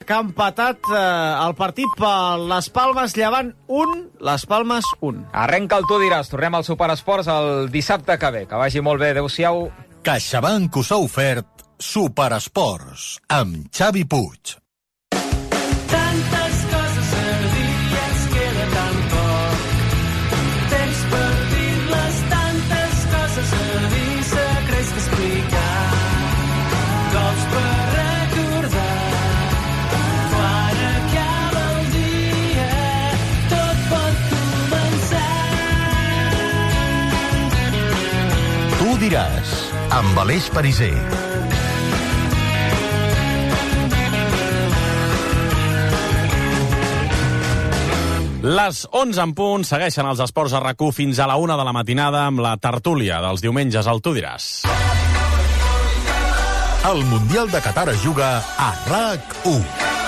Que ha empatat el partit per les Palmes, Llevant 1, les Palmes 1. Arrenca el Tu diràs. Tornem al Superesports el dissabte que ve. Que vagi molt bé. Adéu-siau. CaixaBank us ha ofert Superesports amb Xavi Puig. Tantes coses a dir, ens queda tan poc. Temps per dir-les, tantes coses a dir, secrets d'explicar. Cops per recordar. Quan acaba el dia, tot pot començar. Tu diràs, amb Aleix Pariser. Les 11 en punt segueixen els esports a RAC1 fins a la 1 de la matinada amb la tertúlia dels diumenges al Tu diràs. El Mundial de Qatar es juga a RAC1.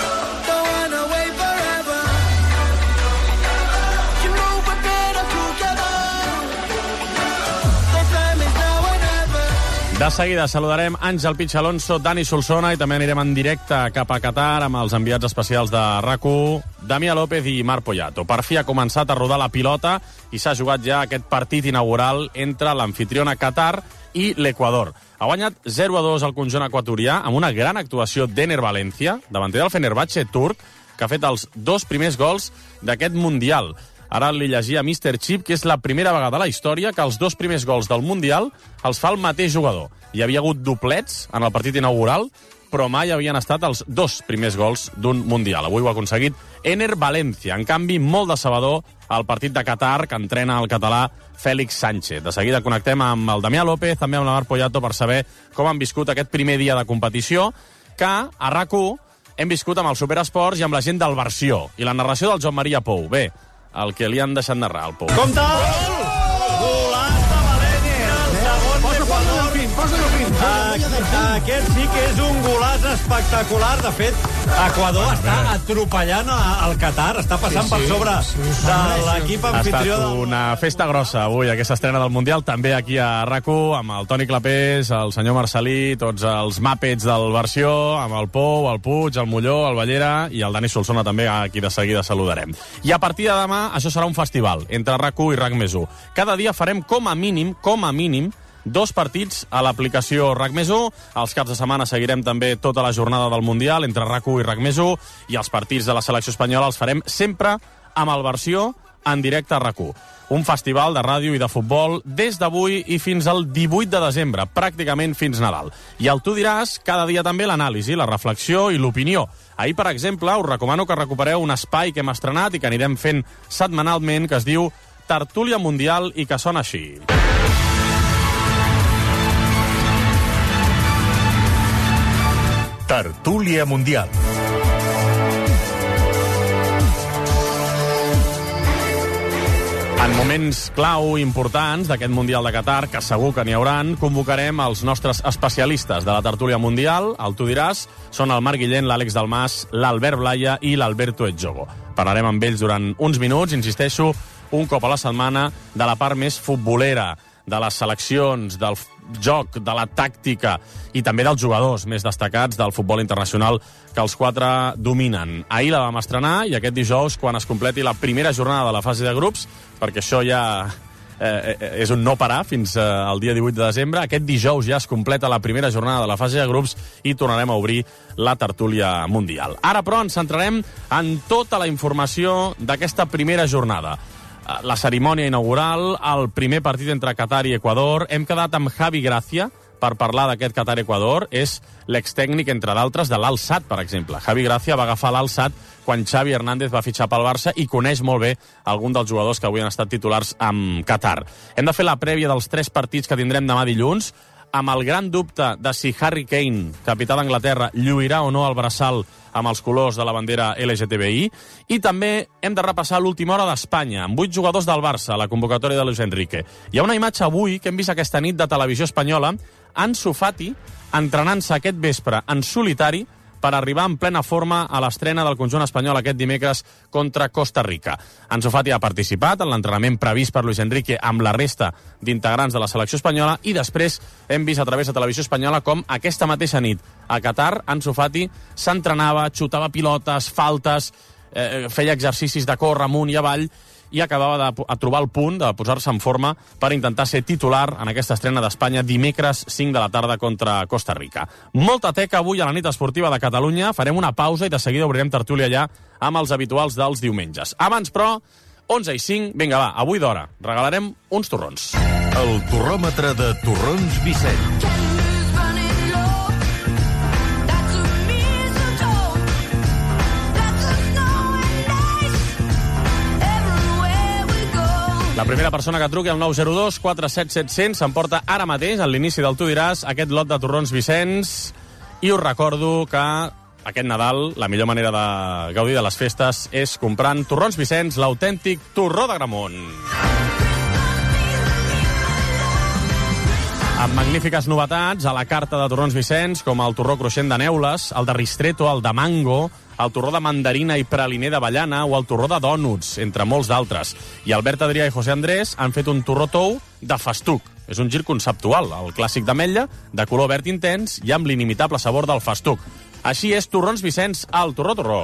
De seguida saludarem Àngel Pichi Alonso, Dani Solsona i també anirem en directe cap a Qatar amb els enviats especials de RAC1, Damià López i Marc Poyato. Per fi ha començat a rodar la pilota i s'ha jugat ja aquest partit inaugural entre l'anfitriona Qatar i l'Equador. Ha guanyat 0-2 el conjunt equatorià amb una gran actuació d'Ener Valencia, davanter del Fenerbahçe turc, que ha fet els 2 primers gols d'aquest Mundial. Ara li llegia a Mr. Chip que és la primera vegada a la història que els 2 primers gols del Mundial els fa el mateix jugador. Hi havia hagut doblets en el partit inaugural, però mai havien estat els 2 primers gols d'un Mundial. Avui ho ha aconseguit Ener Valencia. En canvi, molt decebedor el partit de Qatar que entrena el català Félix Sánchez. De seguida connectem amb el Damià López, també amb la Marc Poyato, per saber com han viscut aquest primer dia de competició, que a RAC1 hem viscut amb el Superesports i amb la gent del Versió i la narració del Joan Maria Pou. Bé, el que li han deixat narrar, el Pou. Compte! Golaç de València, el segon d'Equador. Posa-lo fin. Aquest sí que és un golaç espectacular. De fet, Equador està atropellant el Qatar, està passant per sobre de l'equip anfitrió. Ha estat una festa grossa avui, aquesta estrena del Mundial, també aquí a RAC1, amb el Toni Clapés, el senyor Marcelí, tots els màpets del Versió, amb el Pou, el Puig, el Molló, el Ballera i el Dani Solsona també, aquí de seguida saludarem. I a partir de demà, això serà un festival entre RAC1 i RAC+1. Cada dia farem com a mínim, 2 partits a l'aplicació RAC+1. Els caps de setmana seguirem també tota la jornada del Mundial entre RAC1 i RAC+1 i els partits de la selecció espanyola els farem sempre amb el Versió en directe a RAC1. Un festival de ràdio i de futbol des d'avui i fins al 18 de desembre, pràcticament fins Nadal. I el Tu diràs, cada dia també l'anàlisi, la reflexió i l'opinió. Ahir, per exemple, us recomano que recupereu un espai que hem estrenat i que anirem fent setmanalment, que es diu Tertúlia Mundial i que sona així. Tertúlia Mundial. En moments clau importants d'aquest Mundial de Qatar, que segur que n'hi hauran, convocarem els nostres especialistes de la Tertúlia Mundial. El Tu diràs són el Marc Guillén, l'Àlex Dalmàs, l'Albert Blaya i l'Alberto Edjogo. Parlarem amb ells durant uns minuts, insisteixo, un cop a la setmana, de la part més futbolera, de les seleccions, del joc, de la tàctica i també dels jugadors més destacats del futbol internacional que els 4 dominen. Ahir la vam estrenar i aquest dijous, quan es completi la primera jornada de la fase de grups, perquè això ja és un no parar fins al dia 18 de desembre, aquest dijous ja es completa la primera jornada de la fase de grups i tornarem a obrir la tertúlia mundial. Ara, però, ens centrarem en tota la informació d'aquesta primera jornada. La cerimònia inaugural, el primer partit entre Qatar i Equador. Hem quedat amb Javi Gracia per parlar d'aquest Qatar-Equador. És l'extècnic, entre d'altres, de l'Al-Sadd, per exemple. Javi Gracia va agafar l'Al-Sadd quan Xavi Hernández va fitxar pel Barça i coneix molt bé algun dels jugadors que avui han estat titulars amb Qatar. Hem de fer la prèvia dels 3 partits que tindrem demà dilluns, amb el gran dubte de si Harry Kane, capità d'Anglaterra, lluirà o no el braçal amb els colors de la bandera LGTBI, i també hem de repassar l'última hora d'Espanya, amb 8 jugadors del Barça, a la convocatòria de Luis Enrique. Hi ha una imatge avui que hem vist aquesta nit de Televisió Espanyola, Ansu Fati entrenant-se aquest vespre en solitari per arribar en plena forma a l'estrena del conjunt espanyol aquest dimecres contra Costa Rica. Ansu Fati ha participat en l'entrenament previst per Luis Enrique amb la resta d'integrants de la selecció espanyola i després hem vist a través de Televisió Espanyola com aquesta mateixa nit a Qatar Ansu Fati s'entrenava, xutava pilotes, faltes, feia exercicis de córrer amunt i avall i acabava de trobar el punt de posar-se en forma per intentar ser titular en aquesta estrena d'Espanya dimecres 5 de la tarda contra Costa Rica. Molta teca avui a la nit esportiva de Catalunya. Farem una pausa i de seguida obrirem tertúlia allà amb els habituals dels diumenges. Abans, però, 11:05, vinga, va, avui d'hora. Regalarem uns torrons. El torròmetre de Torrons Vicent. La primera persona que truqui al 902 47 700 s'emporta ara mateix, a l'inici del Tu diràs, aquest lot de torrons Vicenç. I us recordo que aquest Nadal la millor manera de gaudir de les festes és comprant torrons Vicenç, l'autèntic torró d'Agramunt. Amb magnífiques novetats a la carta de torrons Vicenç, com el torró cruixent de neules, el de ristretto, el de mango, el torró de mandarina i praliner d'avellana o el torró de dònuts, entre molts d'altres. I Albert Adrià i José Andrés han fet un torró tou de festuc. És un gir conceptual, el clàssic d'ametlla, de color verd intens i amb l'inimitable sabor del festuc. Així és Torrons Vicenç, al Torró.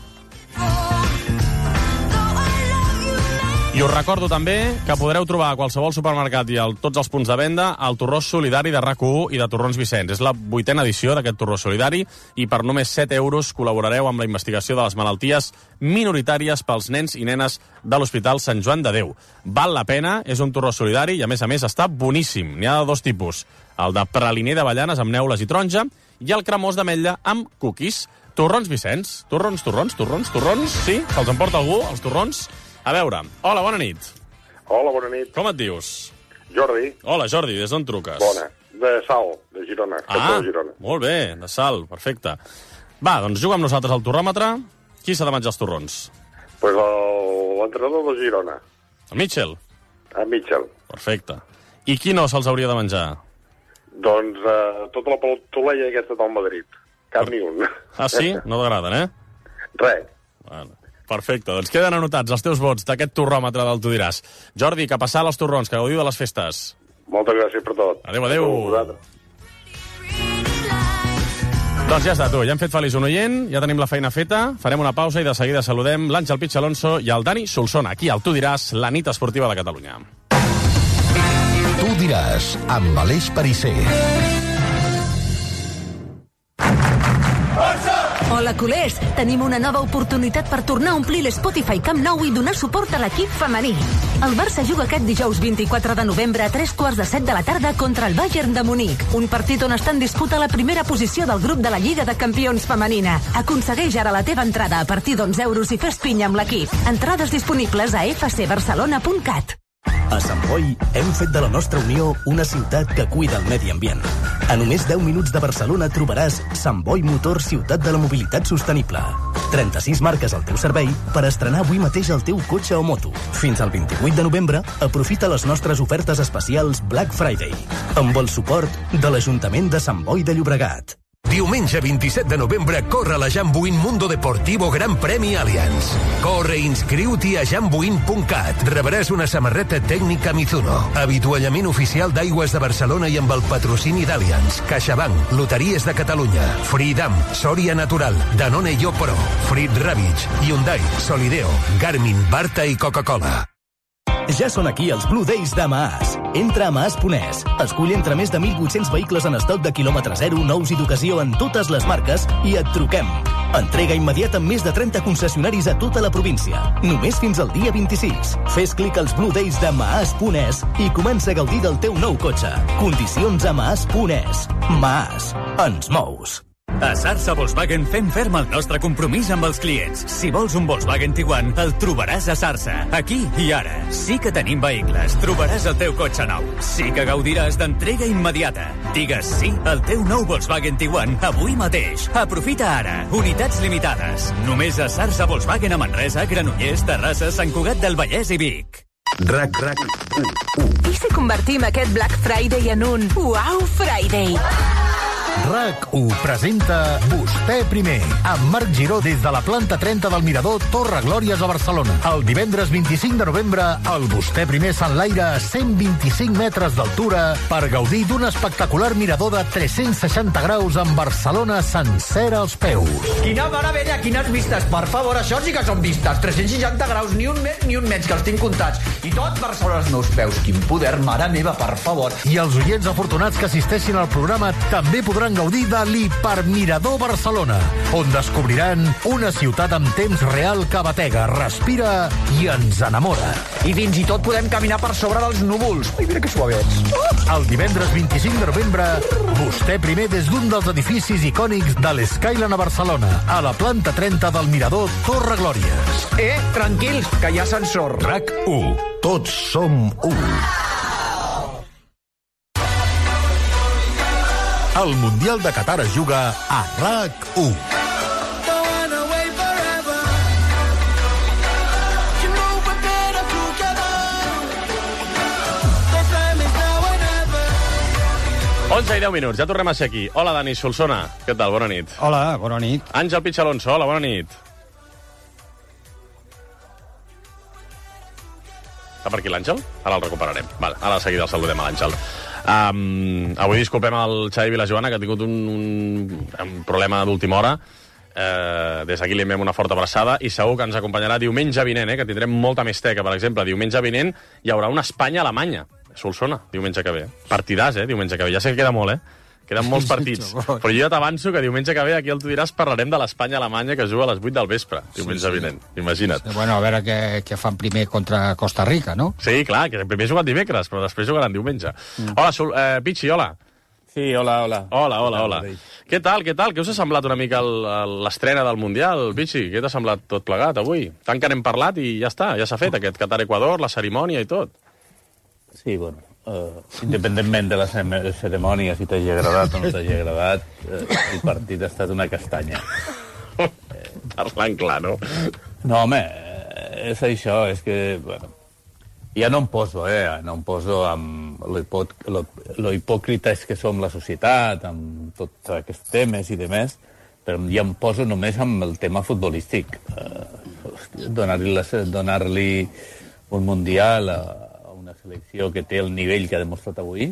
I us recordo també que podreu trobar a qualsevol supermercat i a tots els punts de venda el torró solidari de RAC1 i de Torrons Vicenç. És la 8a edició d'aquest torró solidari i per només 7 euros col·laborareu amb la investigació de les malalties minoritàries pels nens i nenes de l'Hospital Sant Joan de Déu. Val la pena, és un torró solidari i a més està boníssim. N'hi ha de dos tipus, el de praliner d'avellanes amb neules i taronja i el cremós d'ametlla amb cookies. Torrons Vicenç, torrons, sí? Se'ls emporta algú, els torrons? A veure, hola, bona nit. Hola, bona nit. Com et dius? Jordi. Hola, Jordi, des d'on truques? Bona. De Salt, de Girona. Ah, de Girona. Molt bé, de Salt, perfecte. Va, doncs juga amb nosaltres al torròmetre. Qui s'ha de menjar els torrons? Pues l'entrenador de Girona. El Mitchell? En Mitchell. Perfecte. I qui no se'ls hauria de menjar? Doncs tota la pelotolella aquesta del Madrid. Cap ni un. Ah, sí? No t'agraden, eh? Res. Bueno. Perfecte, doncs queden anotats els teus vots d'aquest torròmetre del Tu diràs. Jordi, que passar els torrons, que gaudiu de les festes. Moltes gràcies per tot. Adéu. Doncs ja està, tu, ja hem fet feliç un oient, ja tenim la feina feta, farem una pausa i de seguida saludem l'Àngel Pitx Alonso i el Dani Solsona, aquí al Tu diràs, la nit esportiva de Catalunya. Tu diràs, amb Aleix Perisser. Hola, culers! Tenim una nova oportunitat per tornar a omplir l'Spotify Camp Nou i donar suport a l'equip femení. El Barça juga aquest dijous 24 de novembre a 3:15 de la tarda contra el Bayern de Munic, un partit on està en disputa la primera posició del grup de la Lliga de Campions femenina. Aconsegueix ara la teva entrada a partir d'11 euros i fes pinya amb l'equip. Entrades disponibles a fcbarcelona.cat. A Sant Boi hem fet de la nostra Unió una ciutat que cuida el medi ambient. A només 10 minuts de Barcelona trobaràs Sant Boi Motor Ciutat de la Mobilitat Sostenible. 36 marques al teu servei per estrenar avui mateix el teu cotxe o moto. Fins al 28 de novembre aprofita les nostres ofertes especials Black Friday amb el suport de l'Ajuntament de Sant Boi de Llobregat. Diumenge 27 de novembre corre la Jambuin Mundo Deportivo Gran Premi Allianz. Corre i inscriu-t'hi a jambuin.cat. Rebràs una samarreta tècnica Mizuno, avituallament oficial d'Aigües de Barcelona i amb el patrocini d'Allianz, CaixaBank, Loteries de Catalunya, Freedom, Soria Natural, Danone Yo Pro, Frit Ravitch, Hyundai, Solideo, Garmin, Barta i Coca-Cola. Ja són aquí els Blue Days de Maas. Entra a maas.es, escull entre més de 1.800 vehicles en estoc de quilòmetre zero, nous i d'ocasió en totes les marques i et truquem. Entrega immediata amb més de 30 concessionaris a tota la província. Només fins al dia 26. Fes clic als Blue Days de maas.es i comença a gaudir del teu nou cotxe. Condicions a maas.es. Maas. Ens mous. A Sarsa Volkswagen fem ferm el nostre compromís amb els clients. Si vols un Volkswagen Tiguan, el trobaràs a Sarsa, aquí i ara. Sí que tenim vehicles, trobaràs el teu cotxe nou. Sí que gaudiràs d'entrega immediata. Digues sí al teu nou Volkswagen Tiguan avui mateix. Aprofita ara. Unitats limitades. Només a Sarsa Volkswagen a Manresa, Granollers, Terrassa, Sant Cugat del Vallès i Vic. I si convertim aquest Black Friday en un Wow Friday? RAC1 presenta Vostè primer, amb Marc Giró des de la planta 30 del Mirador Torre Glòries a Barcelona. El divendres 25 de novembre, el Vostè primer s'enlaira a 125 metres d'altura per gaudir d'un espectacular mirador de 360 graus amb Barcelona sencera als peus. Quina meravella, quines vistes. Per favor, això sí que són vistes. 360 graus, ni un mes, que els tinc comptats. I tot Barcelona als meus peus. Quin poder, mare meva, per favor. I els oients afortunats que assisteixin al programa també podran gaudir de l'Hipermirador Barcelona, on descobriran una ciutat amb temps real que batega, respira i ens enamora. I fins i tot podem caminar per sobre dels núvols. Ai, mira que suavets. El divendres 25 de novembre, Vostè primer des d'un dels edificis icònics de l'Skyline a Barcelona, a la planta 30 del Mirador Torre Glòries. Tranquils, que hi ha ascensor. RAC1. Tots som u. El Mundial de Qatar es juga a RAC1. I 10 minuts, ja tornem a ser aquí. Hola, Dani Solsona. Què tal? Bona nit. Hola, bona nit. Àngel Pichalonso, hola, bona nit. Està per aquí l'Àngel? Ara el recuperarem. Vale, ara de seguida el saludem a l'Àngel. Avui disculpem el Xavi Vilajoana, que ha tingut un problema d'última hora. Des d'aquí li enviem una forta abraçada i segur que ens acompanyarà diumenge vinent, que tindrem molta més teca. Per exemple, diumenge vinent hi haurà una Espanya-Alemanya. Solsona, diumenge que ve. Partidàs, diumenge que ve. Ja sé que queda molt, Queden molts partits. Però jo ja t'avanço que diumenge que ve aquí al Tu diràs parlarem de l'Espanya-Alemanya que juga a les 8 del vespre, diumenge vinent. Imagina't. Bueno, a veure què fan primer contra Costa Rica, no? Sí, clar, que primer juguen dimecres, però després jugaran diumenge. Hola, Pichi, hola. Sí, hola. Hola. Què tal? Què us ha semblat una mica l'estrena del Mundial, Pichi? Què t'ha semblat tot plegat avui? Tant que n'hem parlat i ja està, ja s'ha fet aquest Qatar-Equador, la cerimònia i tot. Sí, bueno, independentment de la cerimònia, si t'hagi agradat o no t'hagi agradat, el partit ha estat una castanya. Parlant clar, no? No, home, és això, és que, bueno, ja no em poso amb lo hipòcrites que som la societat, amb tots aquests temes i demés, però ja em poso només amb el tema futbolístic. Donar-li un mundial a una selecció que té el nivell que ha demostrat avui,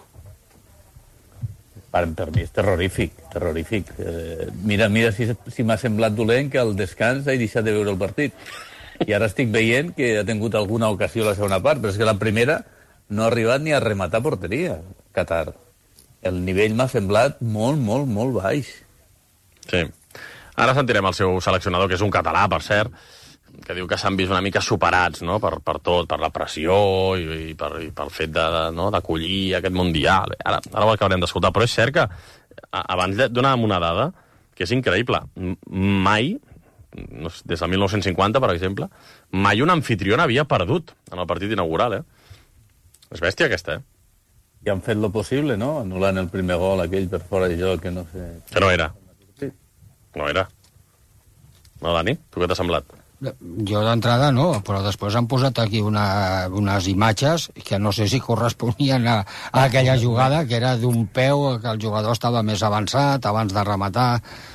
per mi és terrorífic. Mira si m'ha semblat dolent que al descans he deixat de veure el partit. I ara estic veient que ha tingut alguna ocasió a la segona part, però és que la primera no ha arribat ni a rematar porteria, Qatar. El nivell m'ha semblat molt baix. Sí. Ara sentirem el seu seleccionador, que és un català, per cert, que diu que s'han vist una mica superats, no?, per tot, per la pressió i pel fet d'acollir aquest Mundial. Ara ho acabarem d'escoltar, però és cert que abans donàvem una dada que és increïble. Mai, des de 1950, per exemple, mai un anfitrió havia perdut en el partit inaugural, És bèstia aquesta, I han fet lo possible, no?, anul·lant el primer gol, aquell per fora de joc, que no sé... Que no era. Sí. No era. No, Dani, tu què t'ha semblat? Jo d'entrada no, però després han posat aquí unes imatges que no sé si corresponien a aquella jugada, que era d'un peu que el jugador estava més avançat abans de rematar.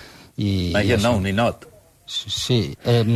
No, un ninot. Sí.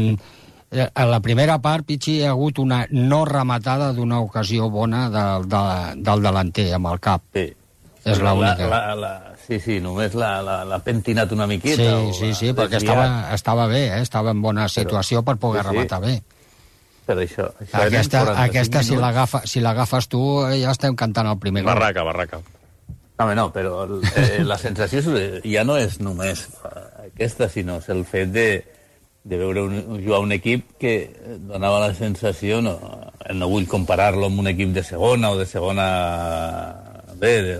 A la primera part, Pichi, hi ha hagut una no rematada d'una ocasió bona del delanter amb el cap. Sí. És l'única. Sí, només l'ha pentinat una miqueta. Sí, perquè estava bé, estava en bona situació per poder rematar bé. Per això aquesta si l'agafes tu, ja estem cantant el primer gol. Barraca. No, però la sensació ja no és només aquesta, sinó és el fet de veure jugar un equip que donava la sensació, no vull comparar-lo amb un equip de segona o de segona B, de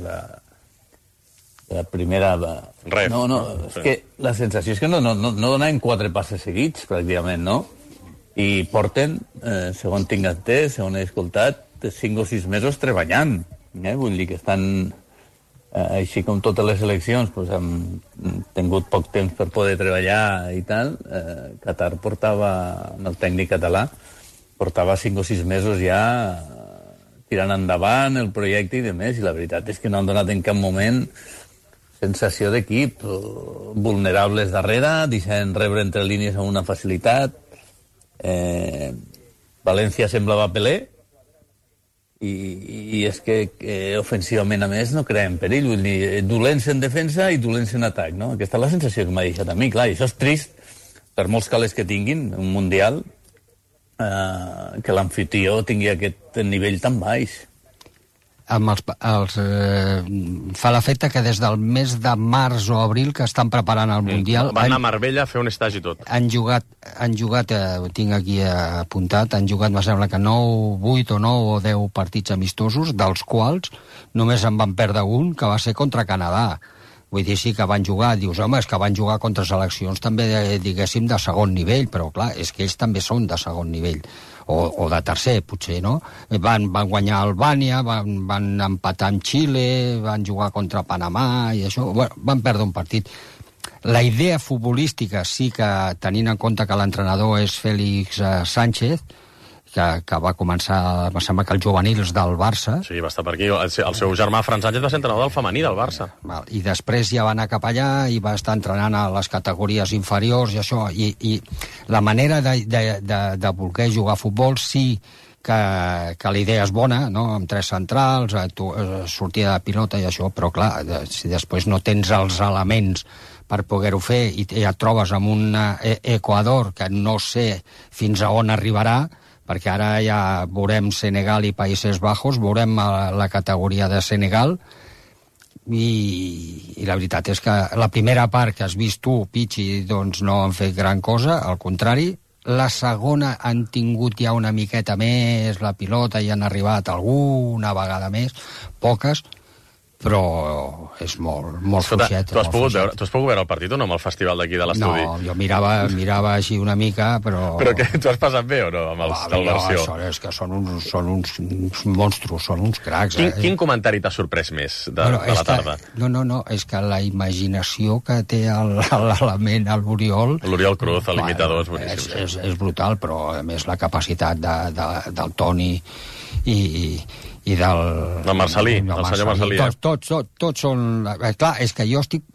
la primera... Res. No, és que la sensació és que no donaven 4 passes seguits, pràcticament, no? I porten, segons tinc entès, segons he escoltat, 5 o 6 mesos treballant. Vull dir que estan... Així com totes les eleccions han tingut poc temps per poder treballar i tal, Qatar portava, el tècnic català, portava 5 o 6 mesos ja tirant endavant el projecte i demés, i la veritat és que no han donat en cap moment sensació d'equip, vulnerables darrere, deixant rebre entre línies amb una facilitat. València semblava Pelé, i és que ofensivament, a més, no creem perill. Vull dir, dolents en defensa i dolents en atac, no? Aquesta és la sensació que m'ha deixat a mi, clar, i això és trist per molts calés que tinguin, un mundial, que l'amfitrió tingui aquest nivell tan baix. Fa l'efecte que des del mes de març o abril que estan preparant el Mundial... Van anar a Marbella a fer un estage i tot. Han jugat, ho tinc aquí apuntat, han jugat, me sembla que 8 o 9 o 10 partits amistosos, dels quals només en van perdre un, que va ser contra Canadà. Vull dir, sí que van jugar, dius, home, és que van jugar contra seleccions també, diguéssim, de segon nivell, però clar, és que ells també són de segon nivell. O de tercer, potser, no? Van guanyar Albània, van empatar amb Xile, van jugar contra Panamà i això. Bueno, van perdre un partit. La idea futbolística sí que, tenint en compte que l'entrenador és Félix Sánchez, que va començar, em sembla que els juvenils del Barça. Sí, va estar per aquí. El seu germà Fran Sánchez va ser entrenador del femení del Barça. I després ja va anar cap allà i va estar entrenant a les categories inferiors i això. I la manera de voler jugar a futbol sí que la idea és bona, no? Amb 3 centrals, sortida de pilota i això, però clar, si després no tens els elements per poder-ho fer i et trobes amb un Equador que no sé fins a on arribarà, perquè ara ja veurem Senegal i Països Bajos, veurem la categoria de Senegal, i la veritat és que la primera part que has vist tu, Pichi, doncs no han fet gran cosa, al contrari. La segona han tingut ja una miqueta més la pilota i han arribat alguna vegada més, poques, però és molt fluixet. Tu has pogut veure el partit o no amb el festival d'aquí de l'estudi? No, jo mirava així una mica, però... Però que tu has passat bé o no amb els del versió? És que són uns monstros, són uns cracs. Quin comentari t'ha sorprès més de la tarda? No, és que la imaginació que té l'element, l'Oriol... L'Oriol Cruz, l'imitador, és boníssim. És brutal, però a més la capacitat del Toni i del Marcelí, el senyor Marcelí. Tots són... Clar, és que jo estic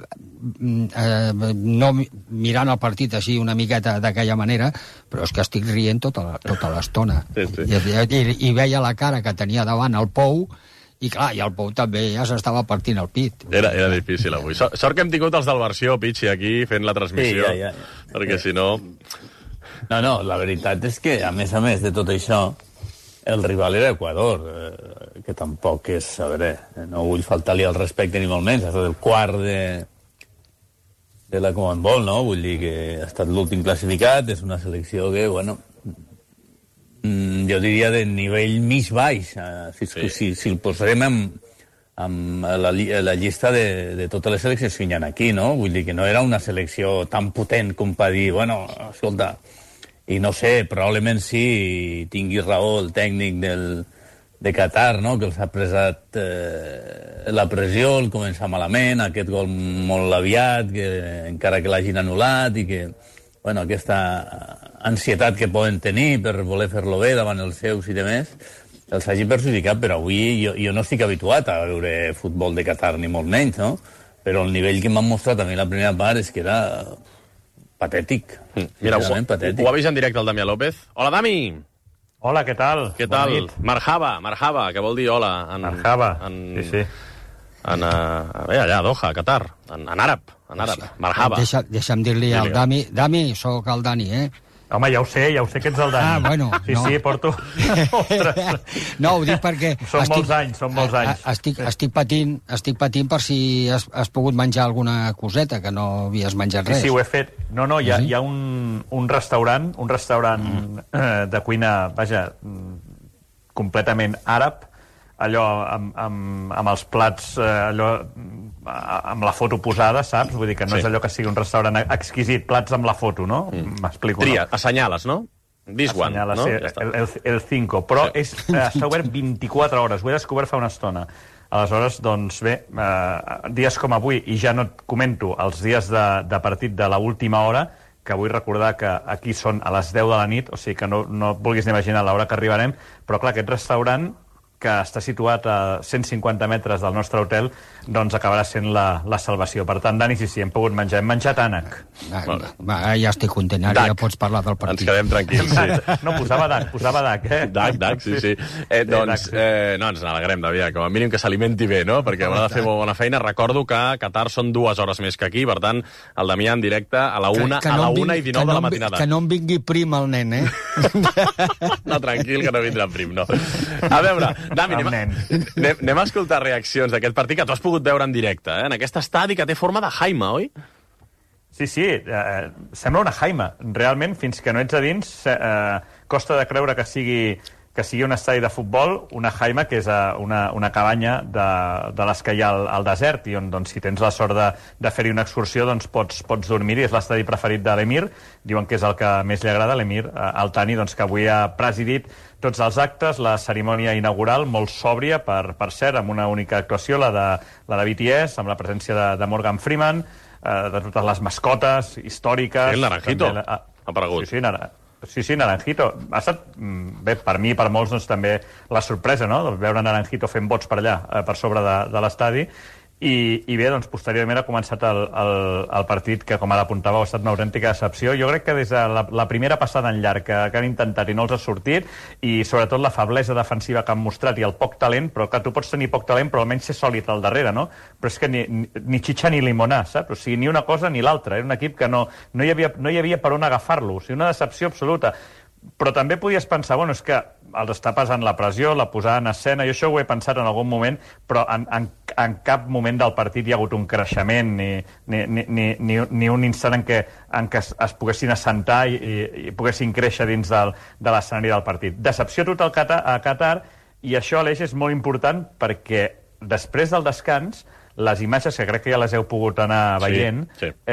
no mirant el partit així una miqueta d'aquella manera, però és que estic rient tota l'estona. Sí. I veia la cara que tenia davant el Pou, i clar, i el Pou també ja s'estava partint el pit. Era difícil avui. Sort que hem tingut els del versió, Pichi, aquí fent la transmissió, ja. Perquè si no... No, la veritat és que, a més de tot això, el rival era Equador, que tampoc és, a veure, no vull faltar-li al respecte ni molt menys, ha estat el quart de la Commonwealth, no? Vull dir que ha estat l'últim classificat, és una selecció que, bueno, jo diria de nivell mig baix, si el posarem amb la llista de totes les seleccions que hi ha aquí, no? Vull dir que no era una selecció tan potent com per dir, bueno, escolta... I no sé, probablement sí tingui raó el tècnic de Qatar, no? Que els ha presat la pressió, el començar malament, aquest gol molt aviat, que encara que l'hagin anul·lat, i que, bueno, aquesta ansietat que poden tenir per voler fer-lo bé davant els seus i demés, els hagi perjudicat, però avui jo no estic habituat a veure futbol de Qatar, ni molt menys, no? Però el nivell que m'han mostrat a mi la primera part és que era... patètic. Mira, ho ha vist en directe el Damià López. Hola, Dami! Hola, què tal? Què tal? Marhaba, que vol dir hola. Marhaba, sí. Allà, a Doha, a Qatar, en àrab. Marhaba. Deixa'm dir-li al Dami, sóc el Dani, Home, ja ho sé que ets el Dani. Bueno. Sí, porto... No, ho dic perquè... Són molts anys. Estic patint per si has pogut menjar alguna coseta, que no havies menjat res. Sí, ho he fet. No, hi ha un restaurant de cuina, vaja, completament àrab, allò amb els plats, allò amb la foto posada, saps? Vull dir que no és allò que sigui un restaurant exquisit, plats amb la foto, no? M'explico. Tria, assenyales, no? This one, no? El 5, però està obert 24 hores, ho he descobert fa una estona. Aleshores, doncs bé, dies com avui, i ja no et comento els dies de partit de l'última hora, que vull recordar que aquí són a les 10 de la nit, o sigui que no et vulguis imaginar l'hora que arribarem, però clar, aquest restaurant, que està situat a 150 metres del nostre hotel, doncs acabarà sent la salvació. Per tant, Dani, sí, hem pogut menjar. Hem menjat ànec. Ja estic content, ara ja pots parlar del partit. Ens quedem tranquils, sí. No, posava DAC, DAC, sí. Doncs ens n'alegrem, de com a mínim que s'alimenti bé, no? Perquè haurà de fer molt bona feina. Recordo que a Qatar són 2 hores més que aquí, per tant, el Damià en directe a la 1:19 de la matinada. Que no em vingui prim el nen, No, tranquil, que no vindrà prim, no. A veure, Dami, anem a escoltar reaccions d'aquest partit que tu has pogut veure en directe, en aquest estadi que té forma de Jaime, oi? Sí, sembla una Jaime. Realment, fins que no ets a dins, costa de creure que sigui un estadi de futbol, una Jaime, que és una cabanya de les que hi ha al desert, i on, doncs, si tens la sort de fer-hi una excursió, doncs pots dormir-hi. És l'estadi preferit de l'Emir, diuen que és el que més li agrada, l'Emir Al-Thani, doncs, que avui ha presidit tots els actes, la cerimònia inaugural, molt sòbria, per cert, amb una única actuació, la de BTS, amb la presència de Morgan Freeman, de totes les mascotes històriques... El Naranjito ha aparegut. Sí, Naranjito. Ha estat, bé, per mi i per molts, doncs, també la sorpresa, no?, de veure Naranjito fent vots per allà, per sobre de l'estadi. I bé, doncs, posteriorment ha començat el partit, que, com ara apuntava, ha estat una autèntica decepció. Jo crec que des de la primera passada en llarg que han intentat i no els ha sortit, i sobretot la feblesa defensiva que han mostrat i el poc talent, però que tu pots tenir poc talent però almenys ser sòlid al darrere, no? Però és que ni xitxa ni limonà, saps? O sigui, ni una cosa ni l'altra. Era un equip que no hi havia per on agafar-lo. O sigui, una decepció absoluta. Però també podies pensar, bueno, és que els està pesant la pressió, la posada en escena, jo això ho he pensat en algun moment, però en cap moment del partit hi ha hagut un creixement ni un instant en què es poguessin assentar i poguessin créixer dins de l'escenari del partit. Decepció total a Qatar, i això, Aleix, és molt important perquè després del descans les imatges, que crec que ja les heu pogut anar veient,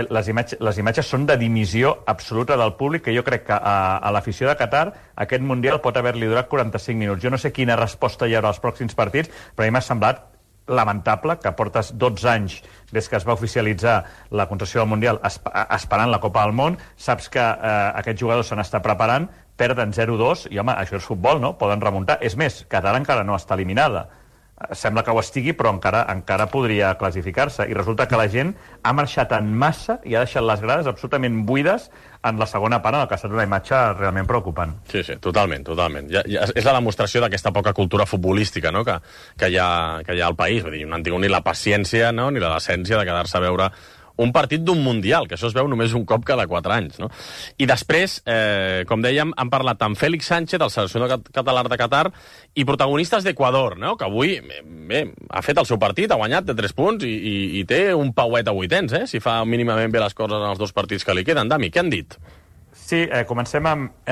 les imatges són de dimissió absoluta del públic, que jo crec que a l'afició de Qatar aquest Mundial pot haver-li durat 45 minuts. Jo no sé quina resposta hi haurà als pròxims partits, però a mi m'ha semblat lamentable que portes 12 anys des que es va oficialitzar la concessió del Mundial esperant la Copa del Món, saps que aquests jugadors se n'està preparant, perden 0-2, i home, això és futbol, no? Poden remuntar. És més, Qatar encara no està eliminada. Sembla que ho estigui, però encara podria classificar-se. I resulta que la gent ha marxat en massa i ha deixat les grades absolutament buides en la segona part, en el que ha estat una imatge realment preocupant. Sí, totalment. És la demostració d'aquesta poca cultura futbolística, no?, que hi ha al país. Vull dir, no han tingut ni la paciència, no?, ni la decència de quedar-se a veure un partit d'un Mundial, que això es veu només un cop cada 4 anys, no? I després, com dèiem, han parlat amb Félix Sánchez, el seleccionador català de Qatar, i protagonistes d'Equador, no?, que avui ha fet el seu partit, ha guanyat de 3 punts i té un pauet a vuitens, si fa mínimament bé les coses en els 2 partits que li queden. Dami, què han dit? Sí, comencem amb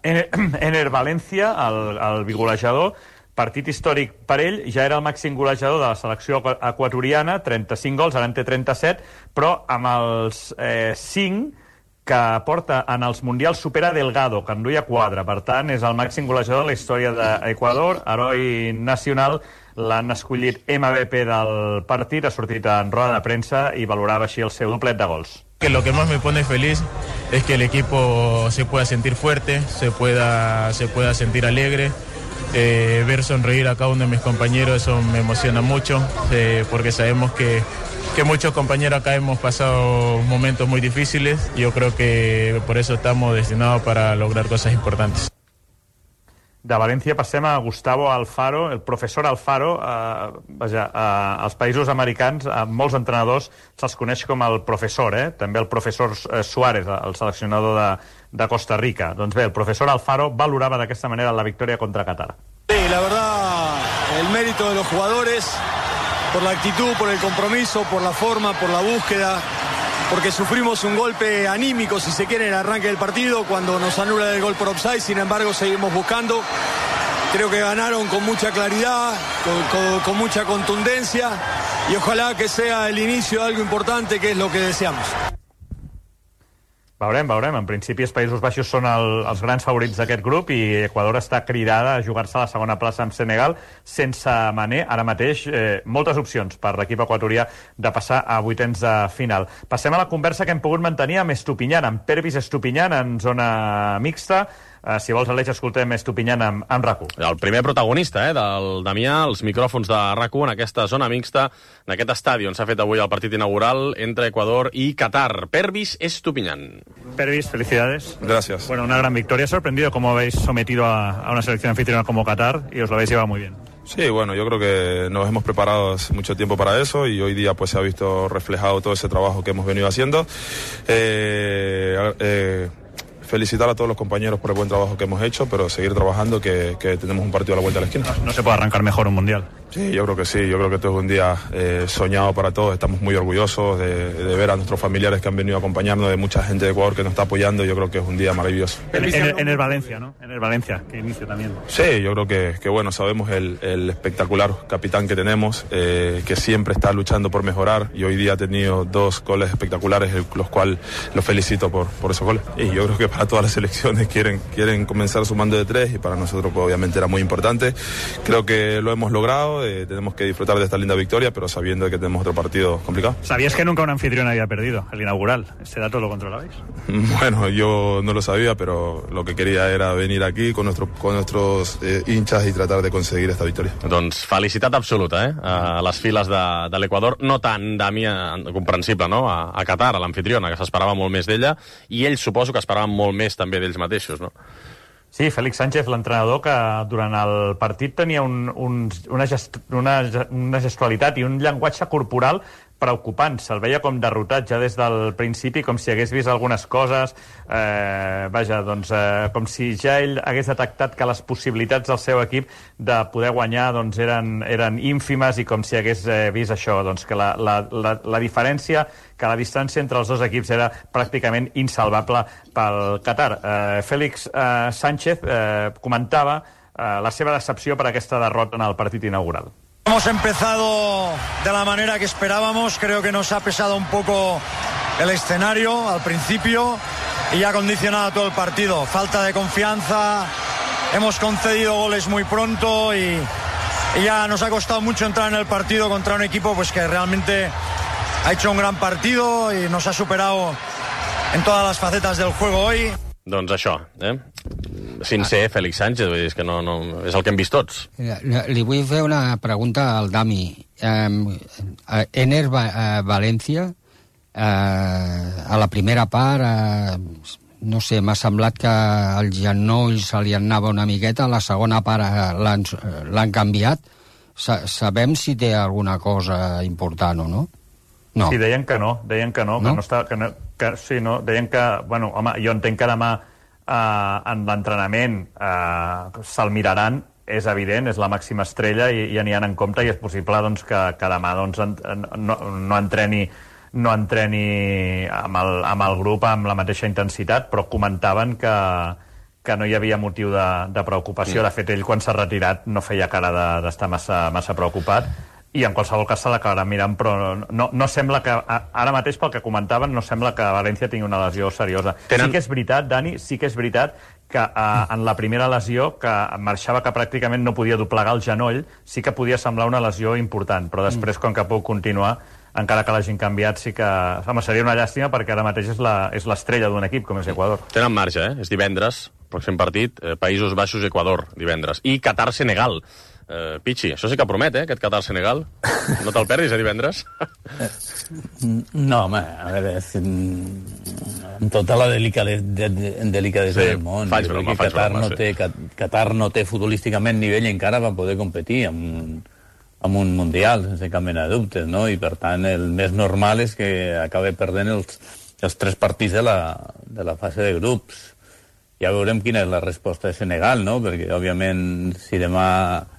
Ener Valencia, el bigolejador. Partit històric per ell, ja era el màxim golejador de la selecció equatoriana, 35 gols, ara en té 37, però amb els 5 que porta en els Mundials supera Delgado, que en duia 4. Per tant, és el màxim golejador de la història d'Equador, heroi nacional. L'han escollit MVP del partit, ha sortit en roda de premsa i valorava així el seu doblet de gols. Que lo que más me pone feliz es que el equipo se pueda sentir fuerte, se pueda sentir alegre. Ver sonreír a cada uno de mis compañeros, eso me emociona mucho, porque sabemos que muchos compañeros acá hemos pasado momentos muy difíciles. Yo creo que por eso estamos destinados para lograr cosas importantes. De València passem a Gustavo Alfaro, el professor Alfaro. Als països americans, a molts entrenadors se'ls coneix com el professor, també el professor Suárez, el seleccionador de Costa Rica. Doncs bé, el professor Alfaro valorava d'aquesta manera la victòria contra Qatar. Sí, la verdad, el mérito de los jugadores, por la actitud, por el compromiso, por la forma, por la búsqueda, porque sufrimos un golpe anímico, si se quiere, en el arranque del partido, cuando nos anula el gol por offside. Sin embargo, seguimos buscando. Creo que ganaron con mucha claridad, con mucha contundencia, y ojalá que sea el inicio de algo importante, que es lo que deseamos. Veurem. En principi, els Països Baixos són els grans favorits d'aquest grup, i Equador està cridada a jugar-se a la segona plaça amb Senegal sense Mané. Ara mateix, moltes opcions per l'equip equatorià de passar a vuitens de final. Passem a la conversa que hem pogut mantenir amb Estupiñán, amb Pervis Estupiñán, en zona mixta. Si vols, Aleix, escoltem Estupinyant amb RAC1. El primer protagonista del Damià, els micròfons de RAC1 en aquesta zona mixta, en aquest estadi on s'ha fet avui el partit inaugural entre Ecuador y Qatar. Pervis Estupiñán. Pervis, felicidades. Gracias. Bueno, una gran victoria. Sorprendido cómo habéis sometido a una selección anfitriona como Qatar y os lo habéis llevado muy bien. Sí, bueno, yo creo que nos hemos preparado hace mucho tiempo para eso y hoy día pues se ha visto reflejado todo ese trabajo que hemos venido haciendo. Felicitar a todos los compañeros por el buen trabajo que hemos hecho, pero seguir trabajando que tenemos un partido a la vuelta de la esquina. No se puede arrancar mejor un mundial. Sí, yo creo que sí, yo creo que esto es un día soñado para todos, estamos muy orgullosos de ver a nuestros familiares que han venido a acompañarnos, de mucha gente de Ecuador que nos está apoyando, yo creo que es un día maravilloso. En el Valencia, ¿no? En el Valencia, que inicio también. Sí, yo creo que bueno, sabemos el espectacular capitán que tenemos, que siempre está luchando por mejorar y hoy día ha tenido 2 goles espectaculares, los cuales los felicito por esos goles. Y yo creo que para todas las selecciones quieren comenzar sumando de 3 y para nosotros pues, obviamente era muy importante. Creo que lo hemos logrado, tenemos que disfrutar de esta linda victoria, pero sabiendo que tenemos otro partido complicado. ¿Sabías que nunca un anfitrión había perdido el inaugural? ¿Este dato lo controlabais? Bueno, yo no lo sabía, pero lo que quería era venir aquí con nuestros hinchas y tratar de conseguir esta victoria. Doncs felicitat absoluta, a les files de l'Equador, no tan, Damià, comprensible, no?, a Qatar, a l'anfitriona, que s'esperava molt més d'ella, i ells suposo que esperaven molt més també d'ells mateixos, no? Sí, Félix Sánchez, l'entrenador, que durant el partit tenia una gestualitat i un llenguatge corporal preocupant. Se'l veia com derrotat ja des del principi, com si hagués vist algunes coses, com si ja ell hagués detectat que les possibilitats del seu equip de poder guanyar eren ínfimes i com si hagués vist això, que la diferència, que la distància entre els dos equips era pràcticament insalvable pel Qatar. Félix Sánchez comentava la seva decepció per aquesta derrota en el partit inaugural. Hemos empezado de la manera que esperábamos, creo que nos ha pesado un poco el escenario al principio y ha condicionado todo el partido. Falta de confianza, hemos concedido goles muy pronto y ya nos ha costado mucho entrar en el partido contra un equipo pues que realmente ha hecho un gran partido y nos ha superado en todas las facetas del juego hoy. Doncs això, sincer, Félix Sánchez, vull dir, que no, és el que hem vist tots. Li vull fer una pregunta al Dami. Ener Valencia, a la primera part, no sé, m'ha semblat que el genoll se li anava una miqueta, a la segona part l'han canviat. Sabem si té alguna cosa important o no? No. Sí, deien que no, sí, no, deien que, bueno, home, jo entenc que demà en l'entrenament se'l miraran, és evident, és la màxima estrella i aniran en compte i és possible que demà no entreni amb el grup amb la mateixa intensitat, però comentaven que no hi havia motiu de preocupació. De fet, ell quan s'ha retirat no feia cara d'estar massa preocupat i en qualsevol cas se l'acabarà mirant, però no sembla que, ara mateix pel que comentaven, no sembla que València tingui una lesió seriosa. Sí que és veritat, Dani, que en la primera lesió, que marxava que pràcticament no podia doblegar el genoll, sí que podia semblar una lesió important, però després, com que puc continuar, encara que l'hagin canviat, sí que... Home, seria una llàstima perquè ara mateix és l'estrella d'un equip com és Equador. Tenen marge, És divendres, pròxim partit, Països Baixos i Equador, divendres. I Qatar-Senegal. Pichi, això sí que promet, aquest Qatar-Senegal. No te'l perdis, divendres? No, home, a veure, amb tota la delicadesa del món. Qatar no té futbolísticament nivell i encara va poder competir amb un mundial, sense cap mena de dubtes, no? I per tant, el més normal és que acabi perdent els 3 partits de la fase de grups. Ja veurem quina és la resposta de Senegal, no? Perquè, òbviament, si demà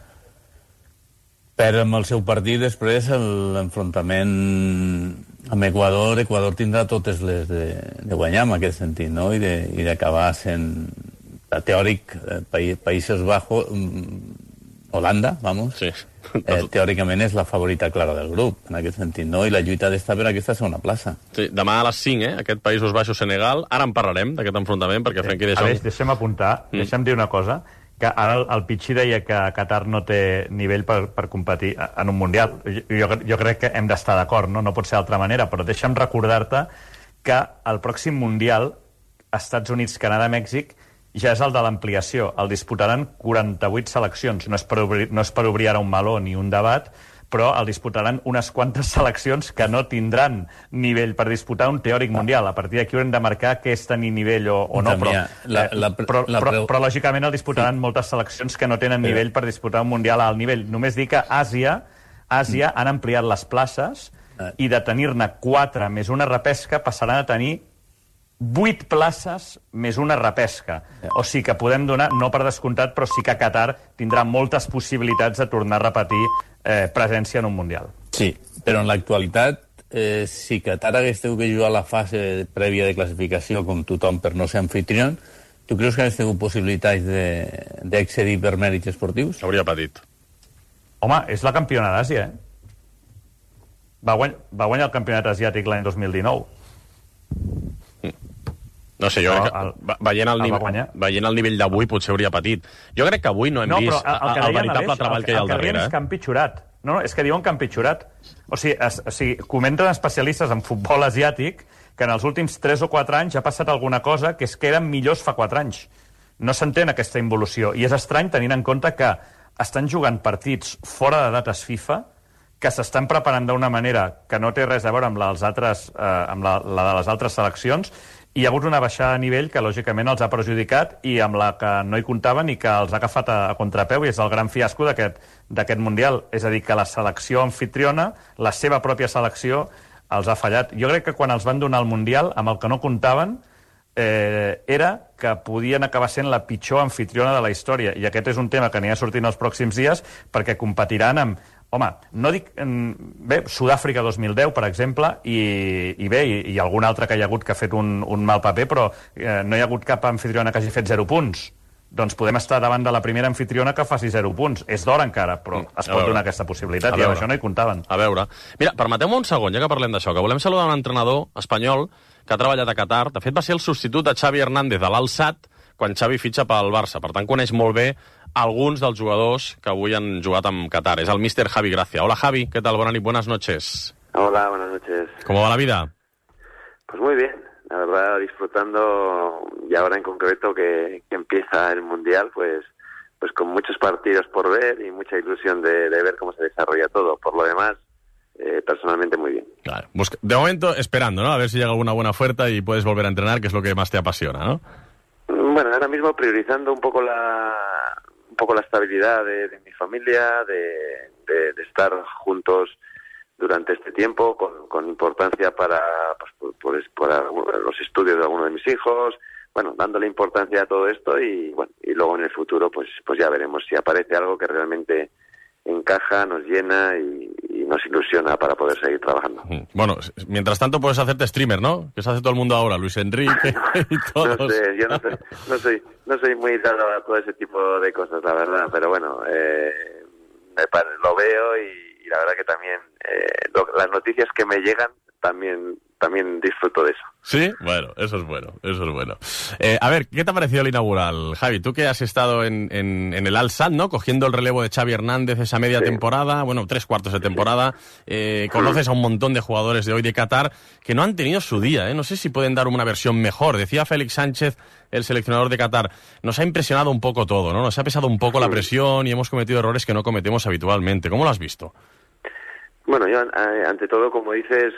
perd amb el seu partit, després l'enfrontament amb Equador tindrà totes les de guanyar en aquest sentit, no? I d'acabar sent teòric Països Baixos, Holanda, vamos, teòricament és la favorita clara del grup, en aquest sentit, no? I la lluita d'estar per aquesta segona plaça. Sí, demà a les 5, aquest Països Baixos-Senegal. Ara en parlarem, d'aquest enfrontament, perquè Frenkie de Jong... Aleix, deixem apuntar, deixem dir una cosa, que ara el Pichi deia que Qatar no té nivell per competir en un Mundial. Jo crec que hem d'estar d'acord, no pot ser d'altra manera, però deixa'm recordar-te que el pròxim Mundial, Estats Units, Canadà, Mèxic, ja és el de l'ampliació. El disputaran 48 seleccions. No és per obrir ara un meló ni un debat, però el disputaran unes quantes seleccions que no tindran nivell per disputar un teòric mundial. A partir d'aquí haurem de marcar què és tenir nivell o no, però lògicament el disputaran moltes seleccions que no tenen nivell per disputar un mundial a alt nivell. Només dic que Àsia han ampliat les places i de tenir-ne 4 més una repesca passaran a tenir 8 places més una repesca. O sigui que podem donar, no per descomptat, però sí que Qatar tindrà moltes possibilitats de tornar a repetir presència en un Mundial. Sí, però en l'actualitat, si Qatar hagués tingut que jugar la fase prèvia de classificació com tothom per no ser anfitrión, tu creus que hagués tingut possibilitats d'accedir per mèrits esportius? Hauria patit. Home, és la campiona d'Àsia, Va guanyar el campionat asiàtic l'any 2019. No sé, jo crec que veient el nivell d'avui potser hauria patit. Jo crec que avui no hem vist el veritable treball que hi ha al darrere. És que han pitjorat. No, és que diuen que han pitjorat. O sigui, comenten especialistes en futbol asiàtic que en els últims 3 o 4 anys ha passat alguna cosa que és que eren millors fa 4 anys. No s'entén aquesta involució. I és estrany tenint en compte que estan jugant partits fora de dates FIFA, que s'estan preparant d'una manera que no té res a veure amb la de les altres seleccions, i hi ha hagut una baixada de nivell que lògicament els ha perjudicat i amb la que no hi comptaven i que els ha agafat a contrapeu, i és el gran fiasco d'aquest Mundial. És a dir, que la selecció anfitriona, la seva pròpia selecció, els ha fallat. Jo crec que quan els van donar el Mundial, amb el que no comptaven, era que podien acabar sent la pitjor anfitriona de la història. I aquest és un tema que anirà sortint els pròxims dies, perquè competiran amb... Home, no dic... Bé, Sud-àfrica 2010, per exemple, i algun altre que hi ha hagut que ha fet un mal paper, però no hi ha hagut cap anfitriona que hagi fet 0 punts. Doncs podem estar davant de la primera anfitriona que faci 0 punts. És d'hora encara, però es pot donar aquesta possibilitat, i amb això no hi comptaven. A veure. Mira, permeteu-me un segon, ja que parlem d'això, que volem saludar un entrenador espanyol que ha treballat a Qatar. De fet, va ser el substitut de Xavi Hernández de l'Al-Sadd quan Xavi fitxa pel Barça. Per tant, coneix molt bé alguns dels jugadors que avui han jugat amb Qatar. Es el míster Javi Gracia. Hola, Javi, ¿qué tal? Buenas noches. Hola, buenas noches. ¿Cómo va la vida? Pues muy bien, la verdad, disfrutando, y ahora en concreto que empieza el Mundial, pues con muchos partidos por ver y mucha ilusión de ver cómo se desarrolla todo. Por lo demás, personalmente muy bien. Claro. De momento esperando, ¿no? A ver si llega alguna buena oferta y puedes volver a entrenar, que es lo que más te apasiona, ¿no? Bueno, ahora mismo priorizando un poco la estabilidad de mi familia, de estar juntos durante este tiempo, con importancia para los estudios de algunos de mis hijos, bueno, dándole importancia a todo esto, y luego en el futuro pues ya veremos si aparece algo que realmente encaja, nos llena y nos ilusiona para poder seguir trabajando. Bueno, mientras tanto puedes hacerte streamer, ¿no? Que se hace todo el mundo ahora, Luis Enrique y todos. No sé, yo no soy muy dado a todo ese tipo de cosas, la verdad, pero bueno, lo veo y la verdad que también las noticias que me llegan también disfruto de eso. ¿Sí? Bueno, eso es bueno. A ver, ¿qué te ha parecido el inaugural, Javi? Tú que has estado en el Al-Sadd, ¿no? Cogiendo el relevo de Xavi Hernández esa media temporada, bueno, 3/4 de temporada. Conoces a un montón de jugadores de hoy de Qatar que no han tenido su día, ¿eh? No sé si pueden dar una versión mejor. Decía Félix Sánchez, el seleccionador de Qatar, nos ha impresionado un poco todo, ¿no? Nos ha pesado un poco la presión y hemos cometido errores que no cometemos habitualmente. ¿Cómo lo has visto? Bueno, yo ante todo, como dices,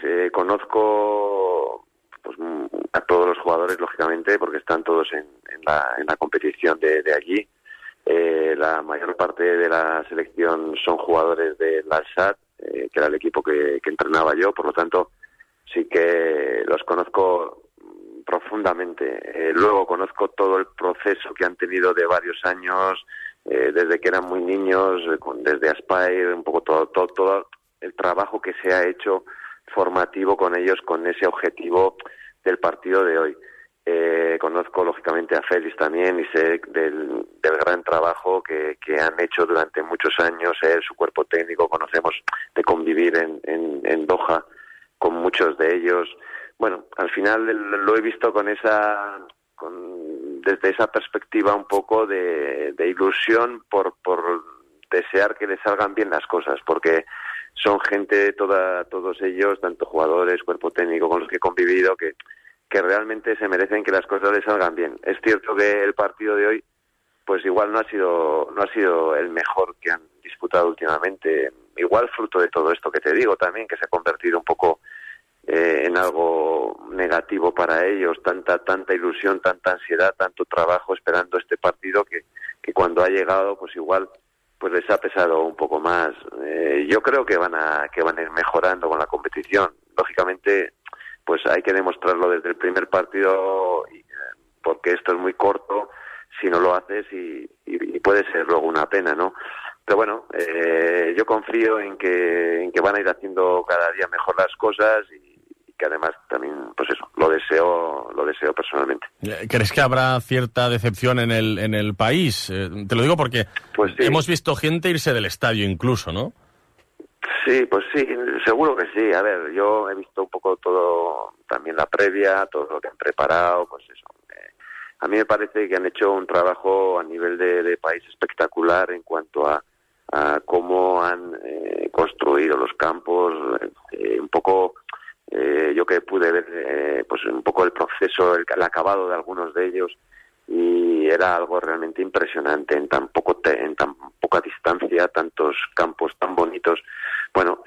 conozco a todos los jugadores, lógicamente, porque están todos en la competición de allí. La mayor parte de la selección son jugadores del Al-Sadd, que era el equipo que entrenaba yo, por lo tanto sí que los conozco profundamente. Luego conozco todo el proceso que han tenido de varios años, desde que eran muy niños, desde Aspire, un poco todo el trabajo que se ha hecho formativo con ellos, con ese objetivo del partido de hoy. Conozco lógicamente a Félix también y sé del gran trabajo que han hecho durante muchos años, su cuerpo técnico, conocemos de convivir en Doha con muchos de ellos. Bueno, al final lo he visto desde esa perspectiva un poco de ilusión por desear que les salgan bien las cosas, porque son gente, todos ellos, tanto jugadores, cuerpo técnico con los que he convivido, que realmente se merecen que las cosas les salgan bien. Es cierto que el partido de hoy pues igual no ha sido el mejor que han disputado últimamente, igual fruto de todo esto que te digo también, que se ha convertido un poco en algo negativo para ellos, tanta ilusión, tanta ansiedad, tanto trabajo esperando este partido que cuando ha llegado pues igual pues les ha pesado un poco más. Yo creo que van a ir mejorando con la competición. Lógicamente pues hay que demostrarlo desde el primer partido, porque esto es muy corto si no lo haces y puede ser luego una pena, ¿no? Pero bueno, yo confío en que van a ir haciendo cada día mejor las cosas y que además también, pues eso, lo deseo personalmente. ¿Crees que habrá cierta decepción en el país? Te lo digo porque pues sí. Hemos visto gente irse del estadio incluso, ¿no? Sí, pues sí, seguro que sí. A ver, yo he visto un poco todo, también la previa, todo lo que han preparado, pues eso. A mí me parece que han hecho un trabajo a nivel de país espectacular en cuanto a cómo han construido los campos, un poco, yo que pude ver, pues un poco el proceso, el acabado de algunos de ellos, y era algo realmente impresionante en tan poca distancia, tantos campos tan bonitos. Bueno,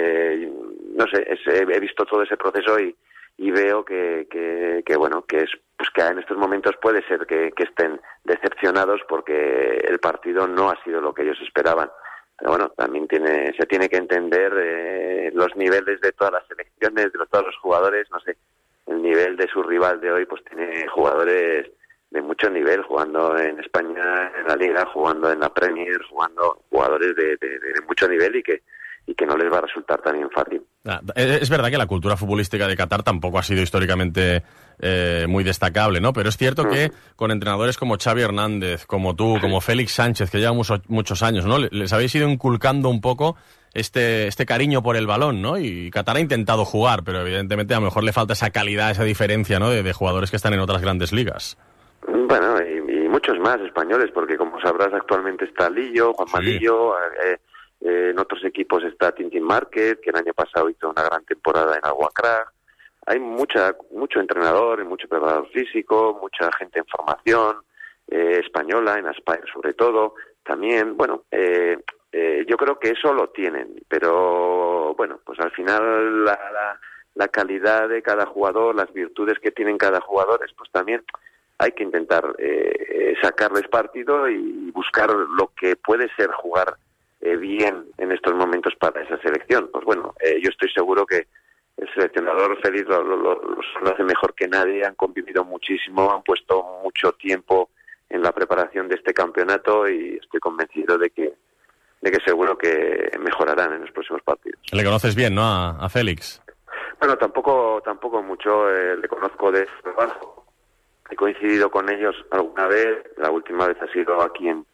no sé, he visto todo ese proceso y veo que bueno, que es pues que en estos momentos puede ser que estén decepcionados porque el partido no ha sido lo que ellos esperaban. Pero bueno, también se tiene que entender los niveles de todas las selecciones, de todos los jugadores, no sé, el nivel de su rival de hoy, pues tiene jugadores de mucho nivel, jugando en España, en la Liga, jugando en la Premier, jugando jugadores de mucho nivel y que no les va a resultar tan bien fácil. Es verdad que la cultura futbolística de Qatar tampoco ha sido históricamente muy destacable, ¿no? Pero es cierto que con entrenadores como Xavi Hernández, como tú, como Félix Sánchez, que lleva muchos años, ¿no? Les habéis ido inculcando un poco este cariño por el balón, ¿no? Y Qatar ha intentado jugar, pero evidentemente a lo mejor le falta esa calidad, esa diferencia, ¿no? De jugadores que están en otras grandes ligas. Bueno, y muchos más españoles, porque como sabrás actualmente está Lillo, Juanma Lillo, en otros equipos está Tintin Márquez, que el año pasado hizo una gran temporada en Al-Wakrah. Hay mucho entrenador, mucho preparador físico, mucha gente en formación española, en Aspire sobre todo. También, bueno, yo creo que eso lo tienen, pero bueno, pues al final la calidad de cada jugador, las virtudes que tienen cada jugador, pues también hay que intentar sacarles partido y buscar lo que puede ser jugar bien en estos momentos para esa selección. Pues bueno, yo estoy seguro que el seleccionador Félix lo hace mejor que nadie, han convivido muchísimo, han puesto mucho tiempo en la preparación de este campeonato y estoy convencido de que seguro que mejorarán en los próximos partidos. Le conoces bien, ¿no? A Félix. Bueno, tampoco mucho, le conozco de trabajo. He coincidido con ellos alguna vez, la última vez ha sido aquí en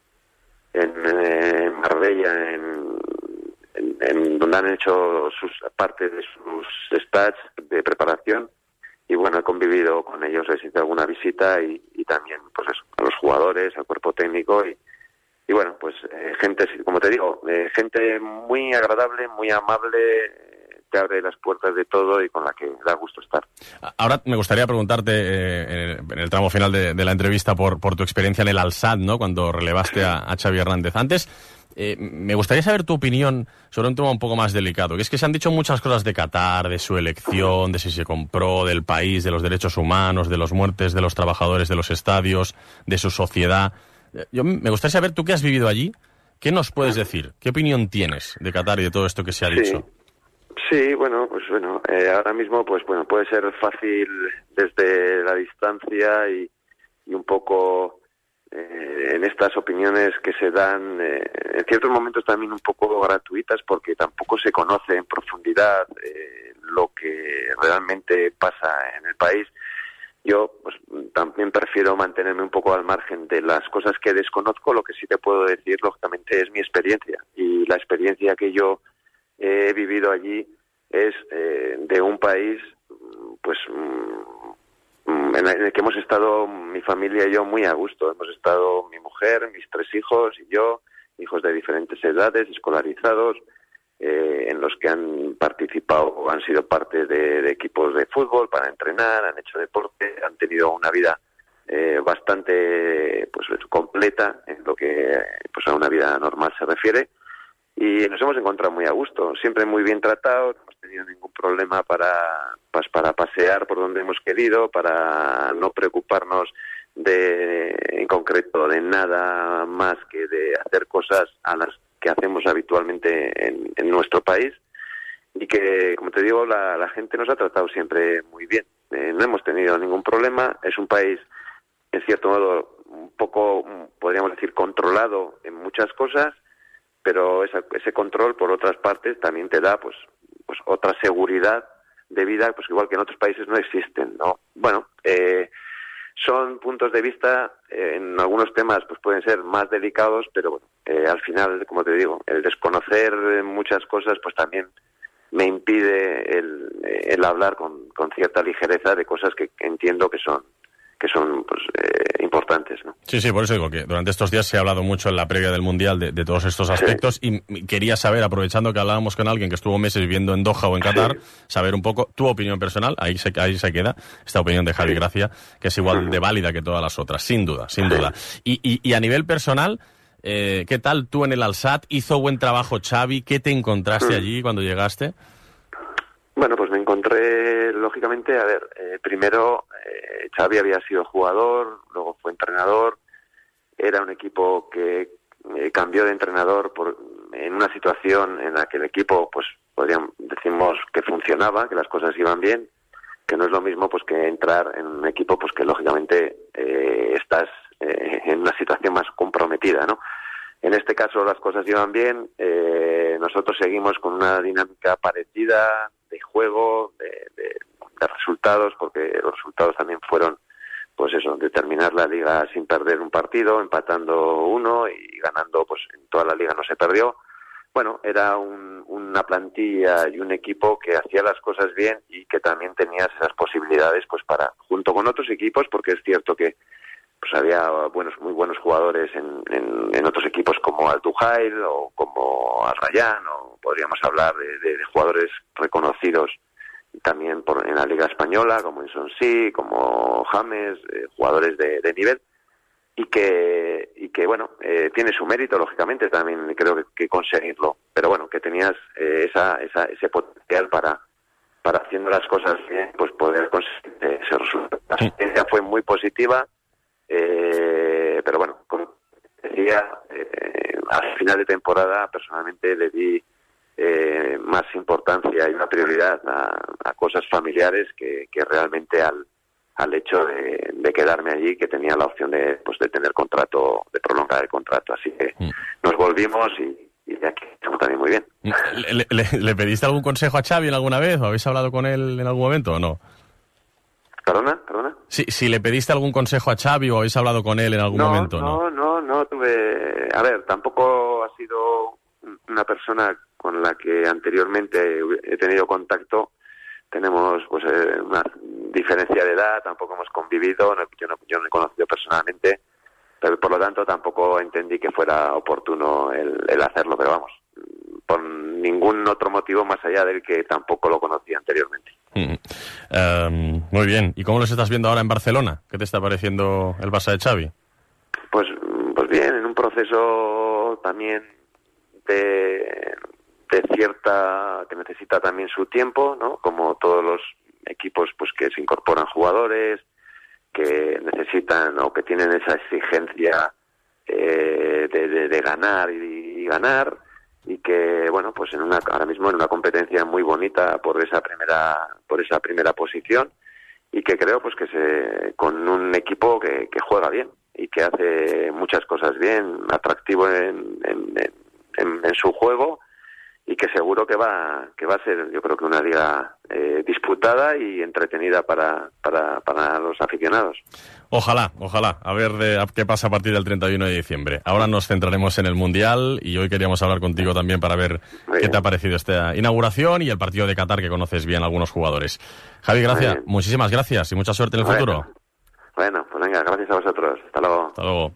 Marbella, en donde han hecho parte de sus stats de preparación, y bueno, he convivido con ellos, les hice alguna visita y también, pues eso, a los jugadores, al cuerpo técnico y bueno, pues gente, como te digo, gente muy agradable, muy amable, te abre las puertas de todo y con la que da gusto estar. Ahora me gustaría preguntarte en el tramo final de la entrevista por tu experiencia en el Al-Sadd, ¿no? Cuando relevaste a Xavi Hernández. Antes, me gustaría saber tu opinión sobre un tema un poco más delicado, que es que se han dicho muchas cosas de Qatar, de su elección, de si se compró, del país, de los derechos humanos, de los muertes de los trabajadores de los estadios, de su sociedad. Me gustaría saber, tú que has vivido allí, ¿qué nos puedes decir? ¿Qué opinión tienes de Qatar y de todo esto que se ha dicho? Sí, bueno, ahora mismo, pues bueno, puede ser fácil desde la distancia y un poco en estas opiniones que se dan, en ciertos momentos también un poco gratuitas, porque tampoco se conoce en profundidad lo que realmente pasa en el país. Yo pues también prefiero mantenerme un poco al margen de las cosas que desconozco. Lo que sí te puedo decir, lógicamente, es mi experiencia, y la experiencia que yo he vivido allí es de un país pues en el que hemos estado mi familia y yo muy a gusto. Hemos estado mi mujer, mis 3 hijos y yo, hijos de diferentes edades, escolarizados, en los que han participado o han sido parte de equipos de fútbol para entrenar, han hecho deporte, han tenido una vida bastante pues completa en lo que pues a una vida normal se refiere, y nos hemos encontrado muy a gusto, siempre muy bien tratados, no hemos tenido ningún problema para pasear por donde hemos querido, para no preocuparnos en concreto de nada más que de hacer cosas a las que hacemos habitualmente en nuestro país, y que, como te digo, la gente nos ha tratado siempre muy bien. No hemos tenido ningún problema. Es un país, en cierto modo, un poco, podríamos decir, controlado en muchas cosas, pero ese control, por otras partes, también te da pues otra seguridad de vida, pues igual que en otros países no existen, ¿no? Bueno, son puntos de vista, en algunos temas pues pueden ser más delicados, pero bueno, al final, como te digo, el desconocer muchas cosas pues también me impide el hablar con cierta ligereza de cosas que entiendo que son pues importantes, ¿no? Sí, por eso digo que durante estos días se ha hablado mucho en la previa del Mundial de todos estos aspectos, y quería saber, aprovechando que hablábamos con alguien que estuvo meses viviendo en Doha o en Qatar, saber un poco tu opinión personal, ahí se queda, esta opinión de Javi Gracia, que es igual de válida que todas las otras, sin duda. Y a nivel personal, ¿qué tal tú en el Al-Sadd? ¿Hizo buen trabajo Xavi? ¿Qué te encontraste allí cuando llegaste? Bueno, pues me encontré, lógicamente, primero Xavi había sido jugador, luego fue entrenador, era un equipo que cambió de entrenador en una situación en la que el equipo, pues decimos que funcionaba, que las cosas iban bien, que no es lo mismo pues que entrar en un equipo pues que lógicamente estás en una situación más comprometida, ¿no? En este caso las cosas iban bien, nosotros seguimos con una dinámica parecida de juego, de resultados, porque los resultados también fueron, pues eso, de terminar la liga sin perder un partido, empatando uno y ganando, pues en toda la liga no se perdió. Bueno, era una plantilla y un equipo que hacía las cosas bien y que también tenías esas posibilidades, pues para, junto con otros equipos, porque es cierto que pues había muy buenos jugadores en otros equipos como Al Duhail o como Al Rayyan, o podríamos hablar de jugadores reconocidos también en la Liga Española, como Insonsi, como James, jugadores de nivel, y que bueno, tiene su mérito, lógicamente, también creo que conseguirlo, pero bueno, que tenías ese potencial para haciendo las cosas bien, pues poder conseguir ese resultado. La experiencia fue muy positiva, pero bueno, como decía, al final de temporada personalmente le di más importancia y una prioridad a cosas familiares que realmente al hecho de quedarme allí, que tenía la opción de tener contrato, de prolongar el contrato. Así que nos volvimos y de aquí estamos también muy bien. ¿Le pediste algún consejo a Xavi alguna vez? ¿O habéis hablado con él en algún momento o no? ¿Perdona? Si le pediste algún consejo a Xavi o habéis hablado con él en algún momento, ¿no? No tuve... A ver, tampoco ha sido una persona con la que anteriormente he tenido contacto. Tenemos pues una diferencia de edad, tampoco hemos convivido, yo no he conocido personalmente, pero por lo tanto tampoco entendí que fuera oportuno el hacerlo, pero vamos, por ningún otro motivo más allá del que tampoco lo conocía anteriormente. Muy bien. ¿Y cómo los estás viendo ahora en Barcelona? ¿Qué te está pareciendo el Barça de Xavi? Pues bien, en un proceso también de cierta, que necesita también su tiempo, ¿no? Como todos los equipos pues que se incorporan jugadores, que necesitan o que tienen esa exigencia de ganar y ganar, y que bueno, pues ahora mismo en una competencia muy bonita por esa primera posición, y que creo pues que con un equipo que juega bien y que hace muchas cosas bien, atractivo en su juego, y que seguro que va a ser, yo creo que una liga disputada y entretenida para los aficionados. Ojalá, a ver qué pasa a partir del 31 de diciembre. Ahora nos centraremos en el Mundial y hoy queríamos hablar contigo también para ver qué te ha parecido esta inauguración y el partido de Qatar, que conoces bien algunos jugadores. Javi Gracia, muchísimas gracias y mucha suerte en el futuro. Bueno, pues venga, gracias a vosotros. Hasta luego. Hasta luego.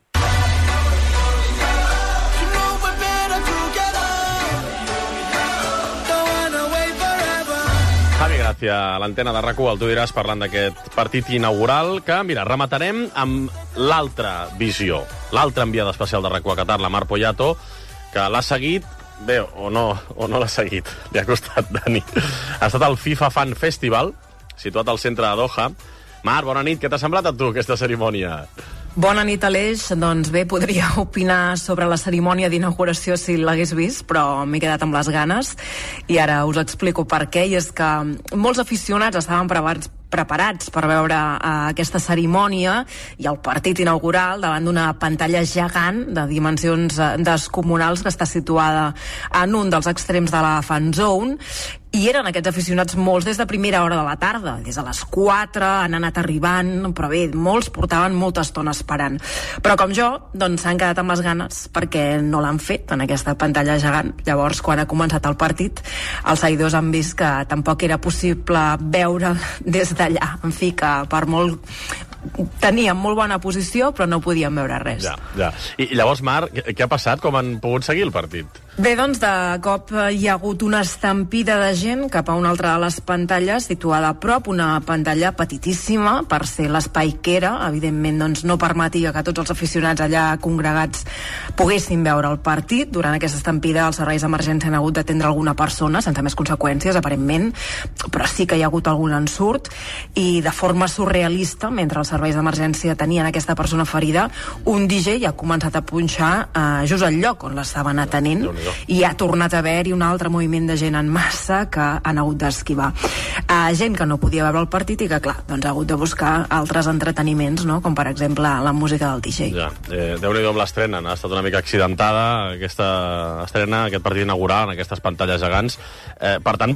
Gràcia a l'antena de RAC1, el Tu diràs, parlant d'aquest partit inaugural, que, mira, rematarem amb l'altra visió, l'altra enviada especial de RAC1 a Qatar, la Mar Poyato, que l'ha seguit, bé, o no l'ha seguit, li ha costat, Dani. Ha estat al FIFA Fan Festival, situat al centre de Doha. Mar, bona nit, què t'ha semblat a tu, aquesta cerimònia? Bona nit, Aleix. Doncs bé, podria opinar sobre la cerimònia d'inauguració si l'hagués vist, però m'he quedat amb les ganes i ara us explico per què. I és que molts aficionats estaven preparats per veure aquesta cerimònia i el partit inaugural davant d'una pantalla gegant de dimensions descomunals que està situada en un dels extrems de la fan zone. I eren aquests aficionats molts des de primera hora de la tarda, des de les 4 han anat arribant, però bé, molts portaven molta estona esperant. Però com jo, doncs s'han quedat amb les ganes perquè no l'han fet en aquesta pantalla gegant. Llavors, quan ha començat el partit, els seguidors han vist que tampoc era possible veure des d'allà. En fi, que per molt tenien molt bona posició, però no podien veure res. Ja. I llavors, Marc, què ha passat? Com han pogut seguir el partit? Bé, doncs de cop hi ha hagut una estampida de gent cap a una altra de les pantalles situada a prop, una pantalla petitíssima per ser l'espai que era. Evidentment, doncs, no permetia que tots els aficionats allà congregats poguessin veure el partit. Durant aquesta estampida els serveis d'emergència han hagut d'atendre alguna persona sense més conseqüències, aparentment, però sí que hi ha hagut algun ensurt i de forma surrealista, mentre els serveis d'emergència tenien aquesta persona ferida, un DJ ha començat a punxar just al lloc on l'estaven atenent i ha tornat a haver-hi un altre moviment de gent en massa que han hagut d'esquivar. Gent que no podia veure el partit i que, clar, doncs ha hagut de buscar altres entreteniments, no? Com per exemple la música del DJ. Ja, Déu-n'hi-do amb l'estrena, ha estat una mica accidentada aquesta estrena, aquest partit inaugural en aquestes pantalles gegants. Per tant,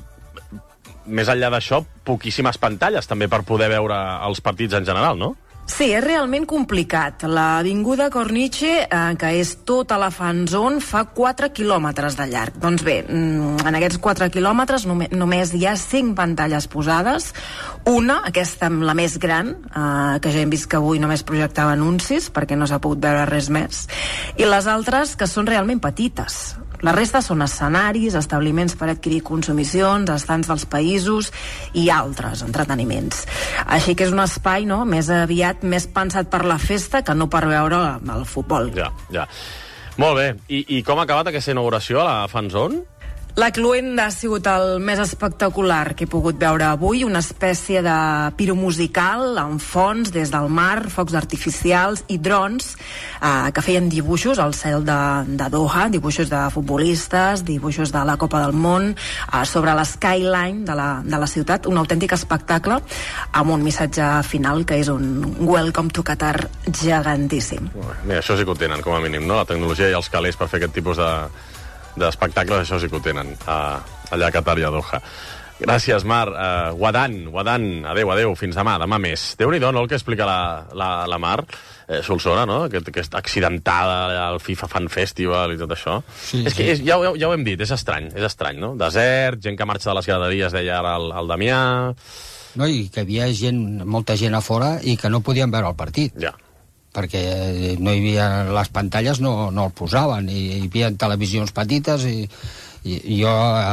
més enllà d'això, poquíssimes pantalles també per poder veure els partits en general, no? Sí, és realment complicat. L'avinguda Corniche, que és tota la fan zone, fa 4 quilòmetres de llarg. Doncs bé, en aquests 4 quilòmetres només hi ha 5 pantalles posades. Una, aquesta la més gran, que ja hem vist que avui només projectava anuncis, perquè no s'ha pogut veure res més. I les altres, que són realment petites. La resta són escenaris, establiments per adquirir consumicions, estants dels països i altres entreteniments. Així que és un espai, no?, més aviat més pensat per la festa que no per veure el futbol. Ja. Molt bé. I com ha acabat aquesta inauguració a la Fan Zone? La cloenda ha sigut el més espectacular que he pogut veure avui, una espècie de piromusical amb fonts des del mar, focs artificials i drons que feien dibuixos al cel de Doha, dibuixos de futbolistes, dibuixos de la Copa del Món, sobre la skyline de la ciutat, un autèntic espectacle amb un missatge final que és un Welcome to Qatar gegantíssim. Mira, això sí que ho tenen, com a mínim, no? La tecnologia i els calés per fer aquest tipus d'espectacles, això sí que ho tenen allà a Qatar i a Doha. Gràcies, Mar. Guadan, adeu, fins demà més. Déu-n'hi-do, no?, el que explica la Mar Solsona, no?, que està accidentada al FIFA Fan Festival i tot això. Sí, és que ja ho hem dit, és estrany, no? Desert, gent que marxa de les graderies, deia ara el Damià... No, i que hi havia molta gent a fora i que no podien veure el partit. Ja. Perquè no hi havia les pantalles, no el posaven, i hi havia televisions petites i jo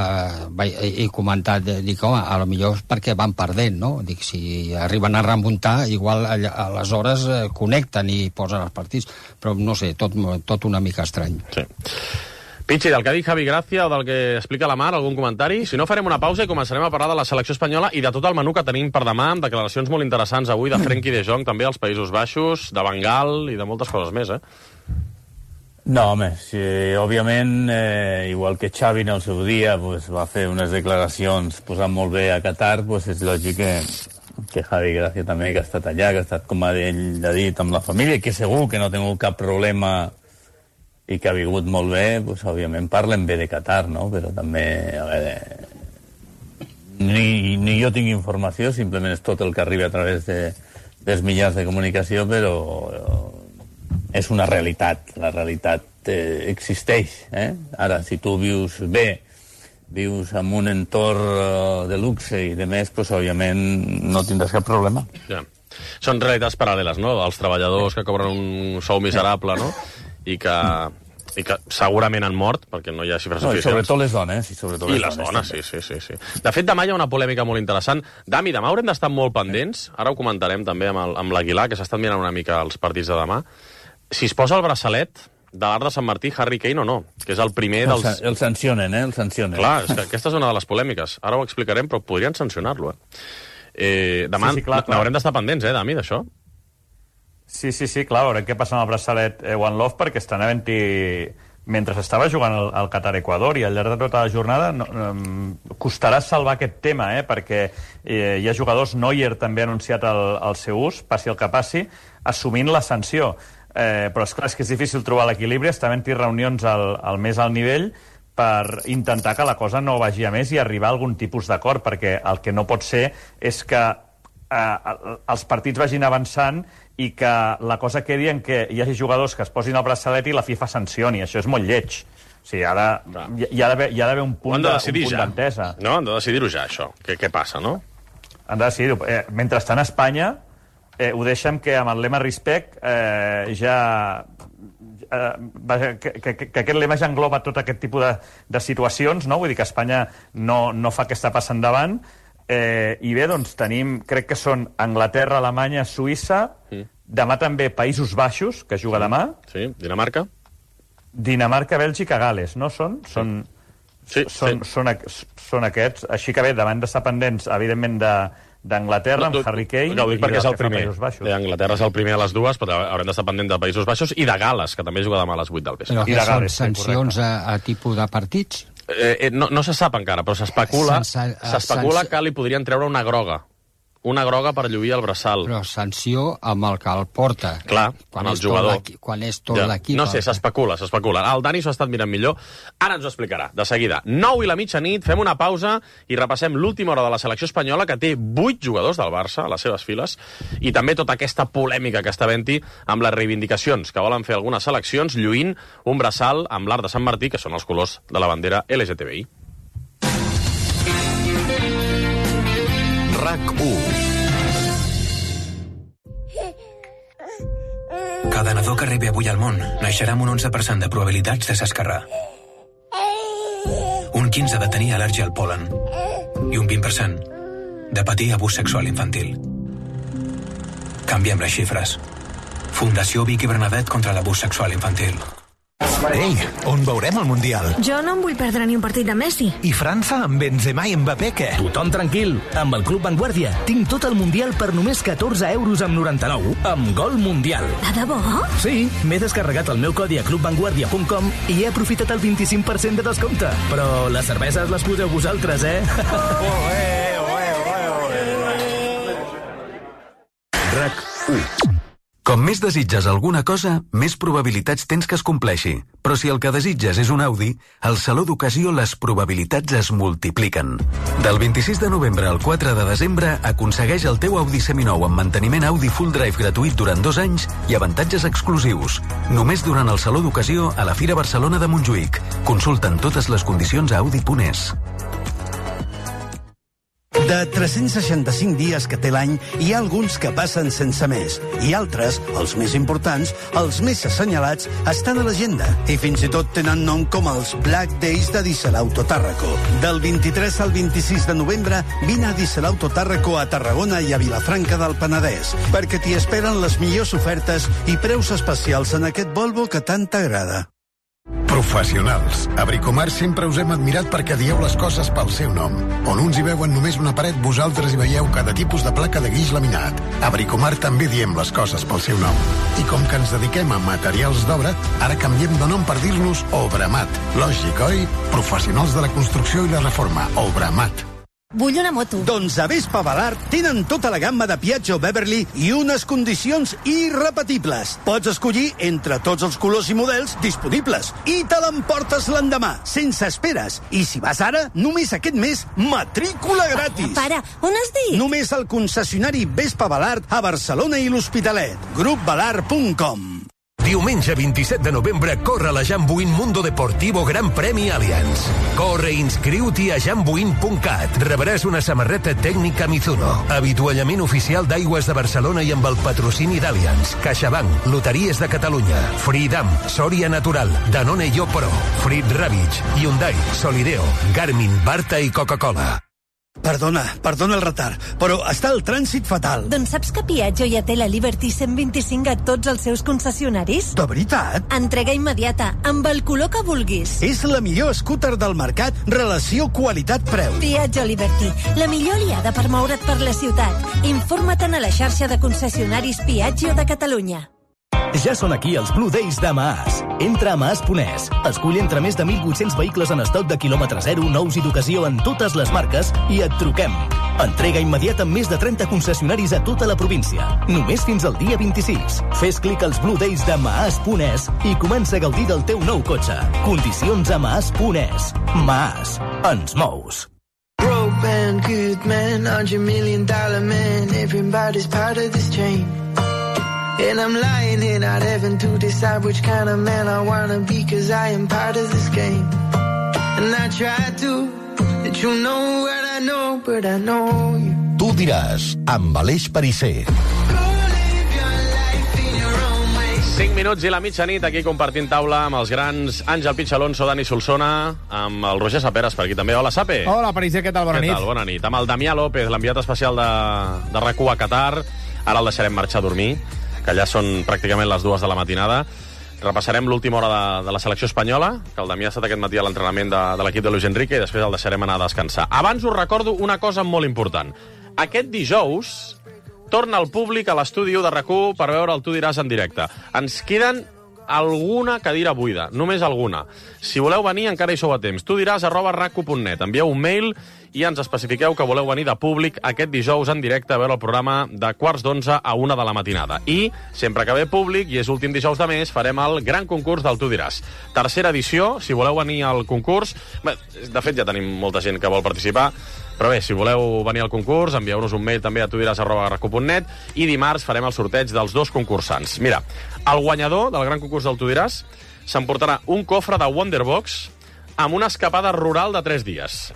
he comentat, dic, home, a lo millor és perquè van perdent, no? Dic, si arriben a remuntar, igual aleshores connecten i posen els partits, però no sé, tot una mica estrany. Sí. Pichi, del que ha dit Javi Gracia o del que explica la Mar, algun comentari? Si no, farem una pausa i començarem a parlar de la selecció espanyola i de tot el menú que tenim per demà, amb declaracions molt interessants avui de Frenkie de Jong, també als Països Baixos, de Bengal i de moltes coses més, No, home, sí, òbviament, igual que Xavi en el seu dia va fer unes declaracions posant molt bé a Qatar, és lògic que Javi Gracia també, que ha estat allà, que ha estat, com ell ha dit, amb la família, que segur que no ha tingut cap problema i que ha vingut molt bé, òbviament parlen bé de Qatar, no? Però també, a veure, ni jo tinc informació, simplement és tot el que arriba a través dels mitjans de comunicació, però és una realitat, la realitat existeix, Ara, si tu vius bé, vius en un entorn de luxe i de més, òbviament no tindràs cap problema. Ja. Són realitats paral·leles, no?, dels treballadors que cobren un sou miserable, no?, i que i que segurament han mort, perquè no hi ha xifres oficials. I sobretot les dones. I les dones, sí. De fet, demà hi ha una polèmica molt interessant. Dami, demà haurem d'estar molt pendents, ara ho comentarem també amb l'Aguilar, que s'ha estat mirant una mica els partits de demà. Si es posa el braçalet de l'Arc de Sant Martí, Harry Kane o no, que és el primer dels... El sancionen, el sancionen. Clar, és que aquesta és una de les polèmiques. Ara ho explicarem, però podrien sancionar-lo, Demà n'haurem d'estar pendents, Dami, d'això. Sí, clar, veurem què passa amb el braçalet One Love, perquè estan havent-hi... Mentre estava jugant al Qatar-Equador i al llarg de tota la jornada costarà salvar aquest tema, perquè hi ha jugadors, Neuer també ha anunciat el seu ús, passi el que passi, assumint la sanció. Però és clar, és que és difícil trobar l'equilibri, està havent-hi reunions al més alt nivell per intentar que la cosa no vagi a més i arribar a algun tipus d'acord, perquè el que no pot ser és que els partits vagin avançant i que la cosa quedi en què hi hagi jugadors que es posin el braçalet i la FIFA sancioni. Això és molt lleig. O sigui, hi ha d'haver un punt d'entesa. No, han de decidir-ho ja, això. Què passa, no? Han de decidir-ho. Mentrestant, a Espanya ho deixem que amb el lema Respect que aquest lema ja engloba tot aquest tipus de situacions, no? Vull dir que Espanya no fa aquesta passa endavant. I bé, doncs tenim, crec que són Anglaterra, Alemanya, Suïssa, demà també Països Baixos, que juga demà. Sí, Dinamarca. Dinamarca, Bèlgica, Gales, no són? Són aquests. Així que bé, demà hem d'estar pendents, evidentment, d'Anglaterra, amb Harry Kane, i perquè és el primer. Anglaterra és el primer a les dues, però haurem d'estar pendent de Països Baixos i de Gales, que també juga demà a les 8 del vespre. Però que són sancions a tipus de partits? No se sap encara, però s'especula que li podrien treure una groga per lluir el braçal. Però sanció amb el que el porta. Clar, amb el jugador. Quan és tot l'equip. No sé, s'especula. El Dani s'ho ha estat mirant millor. Ara ens ho explicarà, de seguida. 9:00 PM, fem una pausa i repassem l'última hora de la selecció espanyola, que té 8 jugadors del Barça a les seves files, i també tota aquesta polèmica que està havent-hi amb les reivindicacions que volen fer algunes seleccions lluint un braçal amb l'Arc de Sant Martí, que són els colors de la bandera LGTBI. RAC1. Cada nadó que arribi avui al món naixerà amb un 11% de probabilitats de s'esquerrar, un 15% de tenir al·lèrgia al pol·len i un 20% de patir abús sexual infantil. Canviem les xifres. Fundació Vicky Bernadette contra l'abús sexual infantil. Ei, on veurem el Mundial? Jo no em vull perdre ni un partit de Messi. I França amb Benzema i Mbappé, què? Tothom tranquil. Amb el Club Vanguardia tinc tot el Mundial per només 14,99 € amb Gol Mundial. De debò? Sí, m'he descarregat el meu codi a clubvanguardia.com i he aprofitat el 25% de descompte. Però les cerveses les poseu vosaltres, RAC1. Com més desitges alguna cosa, més probabilitats tens que es compleixi. Però si el que desitges és un Audi, al Saló d'Ocasió les probabilitats es multipliquen. Del 26 de novembre al 4 de desembre, aconsegueix el teu Audi seminou amb manteniment Audi Full Drive gratuït durant 2 anys i avantatges exclusius. Només durant el Saló d'Ocasió a la Fira Barcelona de Montjuïc. Consulta'n totes les condicions a audi.es. De 365 dies que té l'any, hi ha alguns que passen sense més, i altres, els més importants, els més assenyalats, estan a l'agenda, i fins i tot tenen nom com els Black Days de Dieselauto Tàrraco. Del 23 al 26 de novembre, vine a Dieselauto Tàrraco a Tarragona i a Vilafranca del Penedès, perquè t'hi esperen les millors ofertes i preus especials en aquest Volvo que tant t'agrada. Professionals. A Bricomart sempre us hem admirat perquè dieu les coses pel seu nom. On uns hi veuen només una paret, vosaltres hi veieu cada tipus de placa de guix laminat. A Bricomart també diem les coses pel seu nom. I com que ens dediquem a materials d'obra, ara canviem de nom per dir-nos Obramat. Lògic, oi? Professionals de la construcció i la reforma. Obramat. Vull una moto. Doncs a Vespa Balart tenen tota la gamma de Piaggio Beverly i unes condicions irrepetibles. Pots escollir entre tots els colors i models disponibles i te l'emportes l'endemà, sense esperes. I si vas ara, només aquest mes, matrícula gratis. Para, on has dit? Només al concessionari Vespa Balart a Barcelona i l'Hospitalet. Grupbalart.com. Diumenge 27 de novembre corre la Jambuin Mundo Deportivo Gran Premi Allianz. Corre i inscriu-t'hi a jambuin.cat. Rebràs una samarreta tècnica Mizuno, avituallament oficial d'Aigües de Barcelona i amb el patrocini d'Allianz, CaixaBank, Loteries de Catalunya, Freedom, Soria Natural, Danone Yo Pro, Frit Ravitch, Hyundai, Solideo, Garmin, Barta i Coca-Cola. Perdona el retard, però està el trànsit fatal. Doncs saps que Piaggio ja té la Liberty 125 a tots els seus concessionaris? De veritat? Entrega immediata, amb el color que vulguis. És la millor scooter del mercat, relació qualitat-preu. Piaggio Liberty, la millor aliada per moure't per la ciutat. Informa't a la xarxa de concessionaris Piaggio de Catalunya. Ja són aquí els Blue Days de Maas. Entra a maas.es. Escull entre més de 1.800 vehicles en estoc de quilòmetre zero, nous i d'ocasió en totes les marques i et truquem. Entrega immediata amb més de 30 concessionaris a tota la província. Només fins al dia 26. Fes clic als Blue Days de maas.es i comença a gaudir del teu nou cotxe. Condicions a maas.es. Maas. Ens mous. Broke man, good man, $100 million man. Everybody's part of this chain. And I'm lying here not having to decide which kind of man I wanna be, cause I am part of this game. And I try to let you know what I know, but I know you. Tu diràs, amb Aleix Perisser. 5 minuts i la mitjanit, aquí compartint taula amb els grans Àngel Pichalonso, Dani Solsona, amb el Roger Saperes per aquí també. Hola, Sape. Hola, Perisser, què tal? Bona nit. Què tal? Bona nit. Amb el Damià López, l'enviat especial de RAC1 a Qatar. Ara el deixarem marxar a dormir, que allà són pràcticament les 2 de la matinada. Repassarem l'última hora de la selecció espanyola, que el Damià ha estat aquest matí a l'entrenament de l'equip de Luis Enrique, i després el deixarem anar a descansar. Abans us recordo una cosa molt important. Aquest dijous torna el públic a l'estudi de RAC1 per veure el Tu diràs en directe. Ens queden alguna cadira buida, només alguna. Si voleu venir, encara hi sou a temps. tudiràs@rac1.net. Envieu un mail i ens especifiqueu que voleu venir de públic aquest dijous en directe a veure el programa de 12:15 a 1 de la matinada. I, sempre que ve públic, i és últim dijous de mes, farem el gran concurs del Tu diràs. Tercera edició, si voleu venir al concurs... Bé, de fet, ja tenim molta gent que vol participar, però bé, si voleu venir al concurs, envieu-nos un mail també a tudiràs@rac1.net i dimarts farem el sorteig dels 2 concursants. Mira, el guanyador del gran concurs del Tu diràs s'emportarà un cofre de Wonderbox amb una escapada rural de 3 dies.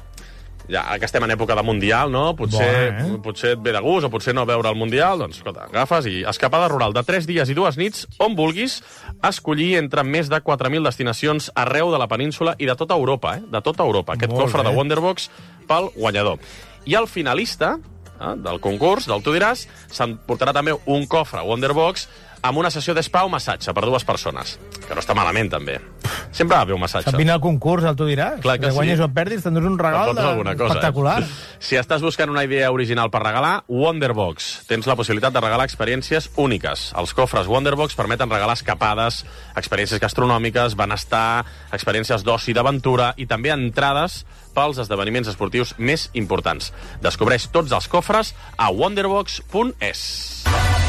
Ja que estem en època de Mundial, no? Potser et ve de gust o potser no veure el Mundial, doncs, escolta, agafes i escapada rural de 3 dies i 2 nits, on vulguis, escollir entre més de 4.000 destinacions arreu de la península i de tota Europa, de tota Europa. Aquest cofre de Wonderbox pel guanyador. I el finalista del concurs, del Tu diràs, s'emportarà també un cofre Wonderbox amb una sessió d'espa o massatge per 2 persones. Que no està malament, també. Sempre va bé un massatge. Se't vine al concurs, el Tu diràs. Clar que guanyes o perdis, tindràs un regal espectacular. Si estàs buscant una idea original per regalar, Wonderbox. Tens la possibilitat de regalar experiències úniques. Els cofres Wonderbox permeten regalar escapades, experiències gastronòmiques, benestar, experiències d'oci i d'aventura i també entrades pels esdeveniments esportius més importants. Descobreix tots els cofres a wonderbox.es.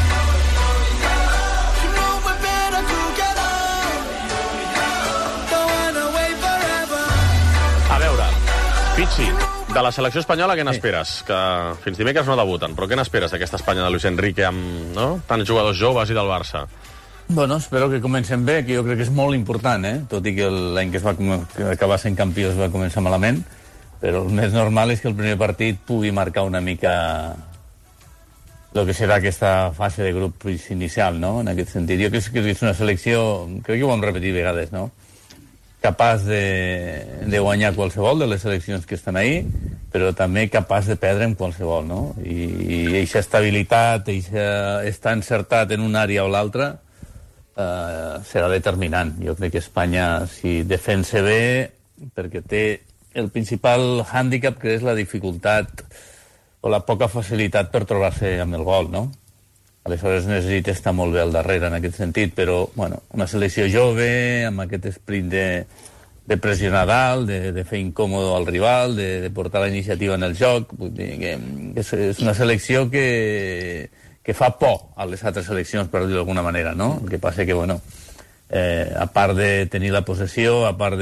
Pichi, de la selecció espanyola, què n'esperes? Que fins dimecres no debuten, però què n'esperes d'aquesta Espanya de Luis Enrique amb tants jugadors joves i del Barça? Bueno, espero que comencen bé, que jo crec que és molt important, tot i que l'any que es va acabar sent campió es va començar malament, però el més normal és que el primer partit pugui marcar una mica el que serà aquesta fase de grup inicial, no?, en aquest sentit. Jo crec que és una selecció, crec que ho hem repetit vegades, no?, capaç de guanyar qualsevol de les seleccions que estan ahí, però també capaç de perdre en qualsevol, no? I aquesta estabilitat, estar encertat en una àrea o l'altra, serà determinant. Jo crec que Espanya, si defensa bé, perquè té el principal hàndicap, que és la dificultat o la poca facilitat per trobar-se amb el gol, no? Aleshores necessita estar molt bé al darrere en aquest sentit, però bueno, una selecció jove, amb aquest esperit de pressionar dalt, de fer incòmodo al rival, de portar la iniciativa en el joc. És una selecció que fa por a les altres seleccions, per dir-ho d'alguna manera, no? El que passa que, bueno, a part de tenir la possessió, a part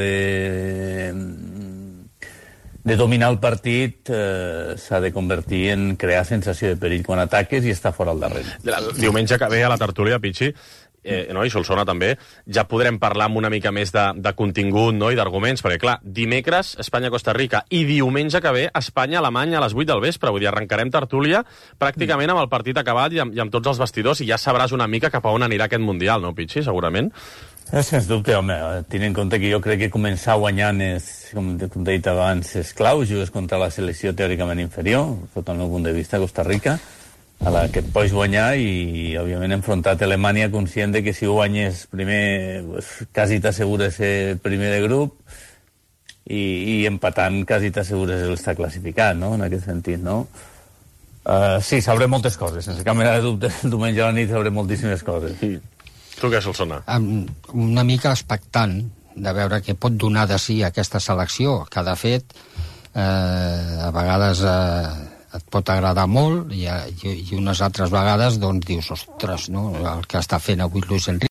de dominar el partit, s'ha de convertir en crear sensació de perill quan ataques i estar fora al darrere. El diumenge que ve a la tertúlia, Pichi, no? I Solsona també, ja podrem parlar amb una mica més de contingut, no? I d'arguments, perquè clar, dimecres Espanya-Costa Rica i diumenge que ve Espanya-Alemanya a les 8 del vespre, vull dir, arrencarem tertúlia pràcticament amb el partit acabat i amb tots els vestidors, i ja sabràs una mica cap a on anirà aquest Mundial, no, Pichi, segurament? Sens dubte, home, tenint en compte que jo crec que començar guanyant com he dit abans, és clau, jugues contra la selecció teòricament inferior, sota el meu punt de vista, Costa Rica, a la que et pots guanyar i, òbviament, enfrontat a Alemanya conscient de que si guanyes primer, quasi t'assegures ser primer de grup i empatant quasi t'assegures estar classificat, no?, en aquest sentit, no? Sí, sabré moltes coses, sense cap mena de dubte, el diumenge a la nit sabré moltíssimes coses. Tu què, Solsona? Una mica expectant de veure què pot donar de si aquesta selecció, que de fet a vegades et pot agradar molt i unes altres vegades doncs dius, ostres, no? El que està fent avui Luis Enrique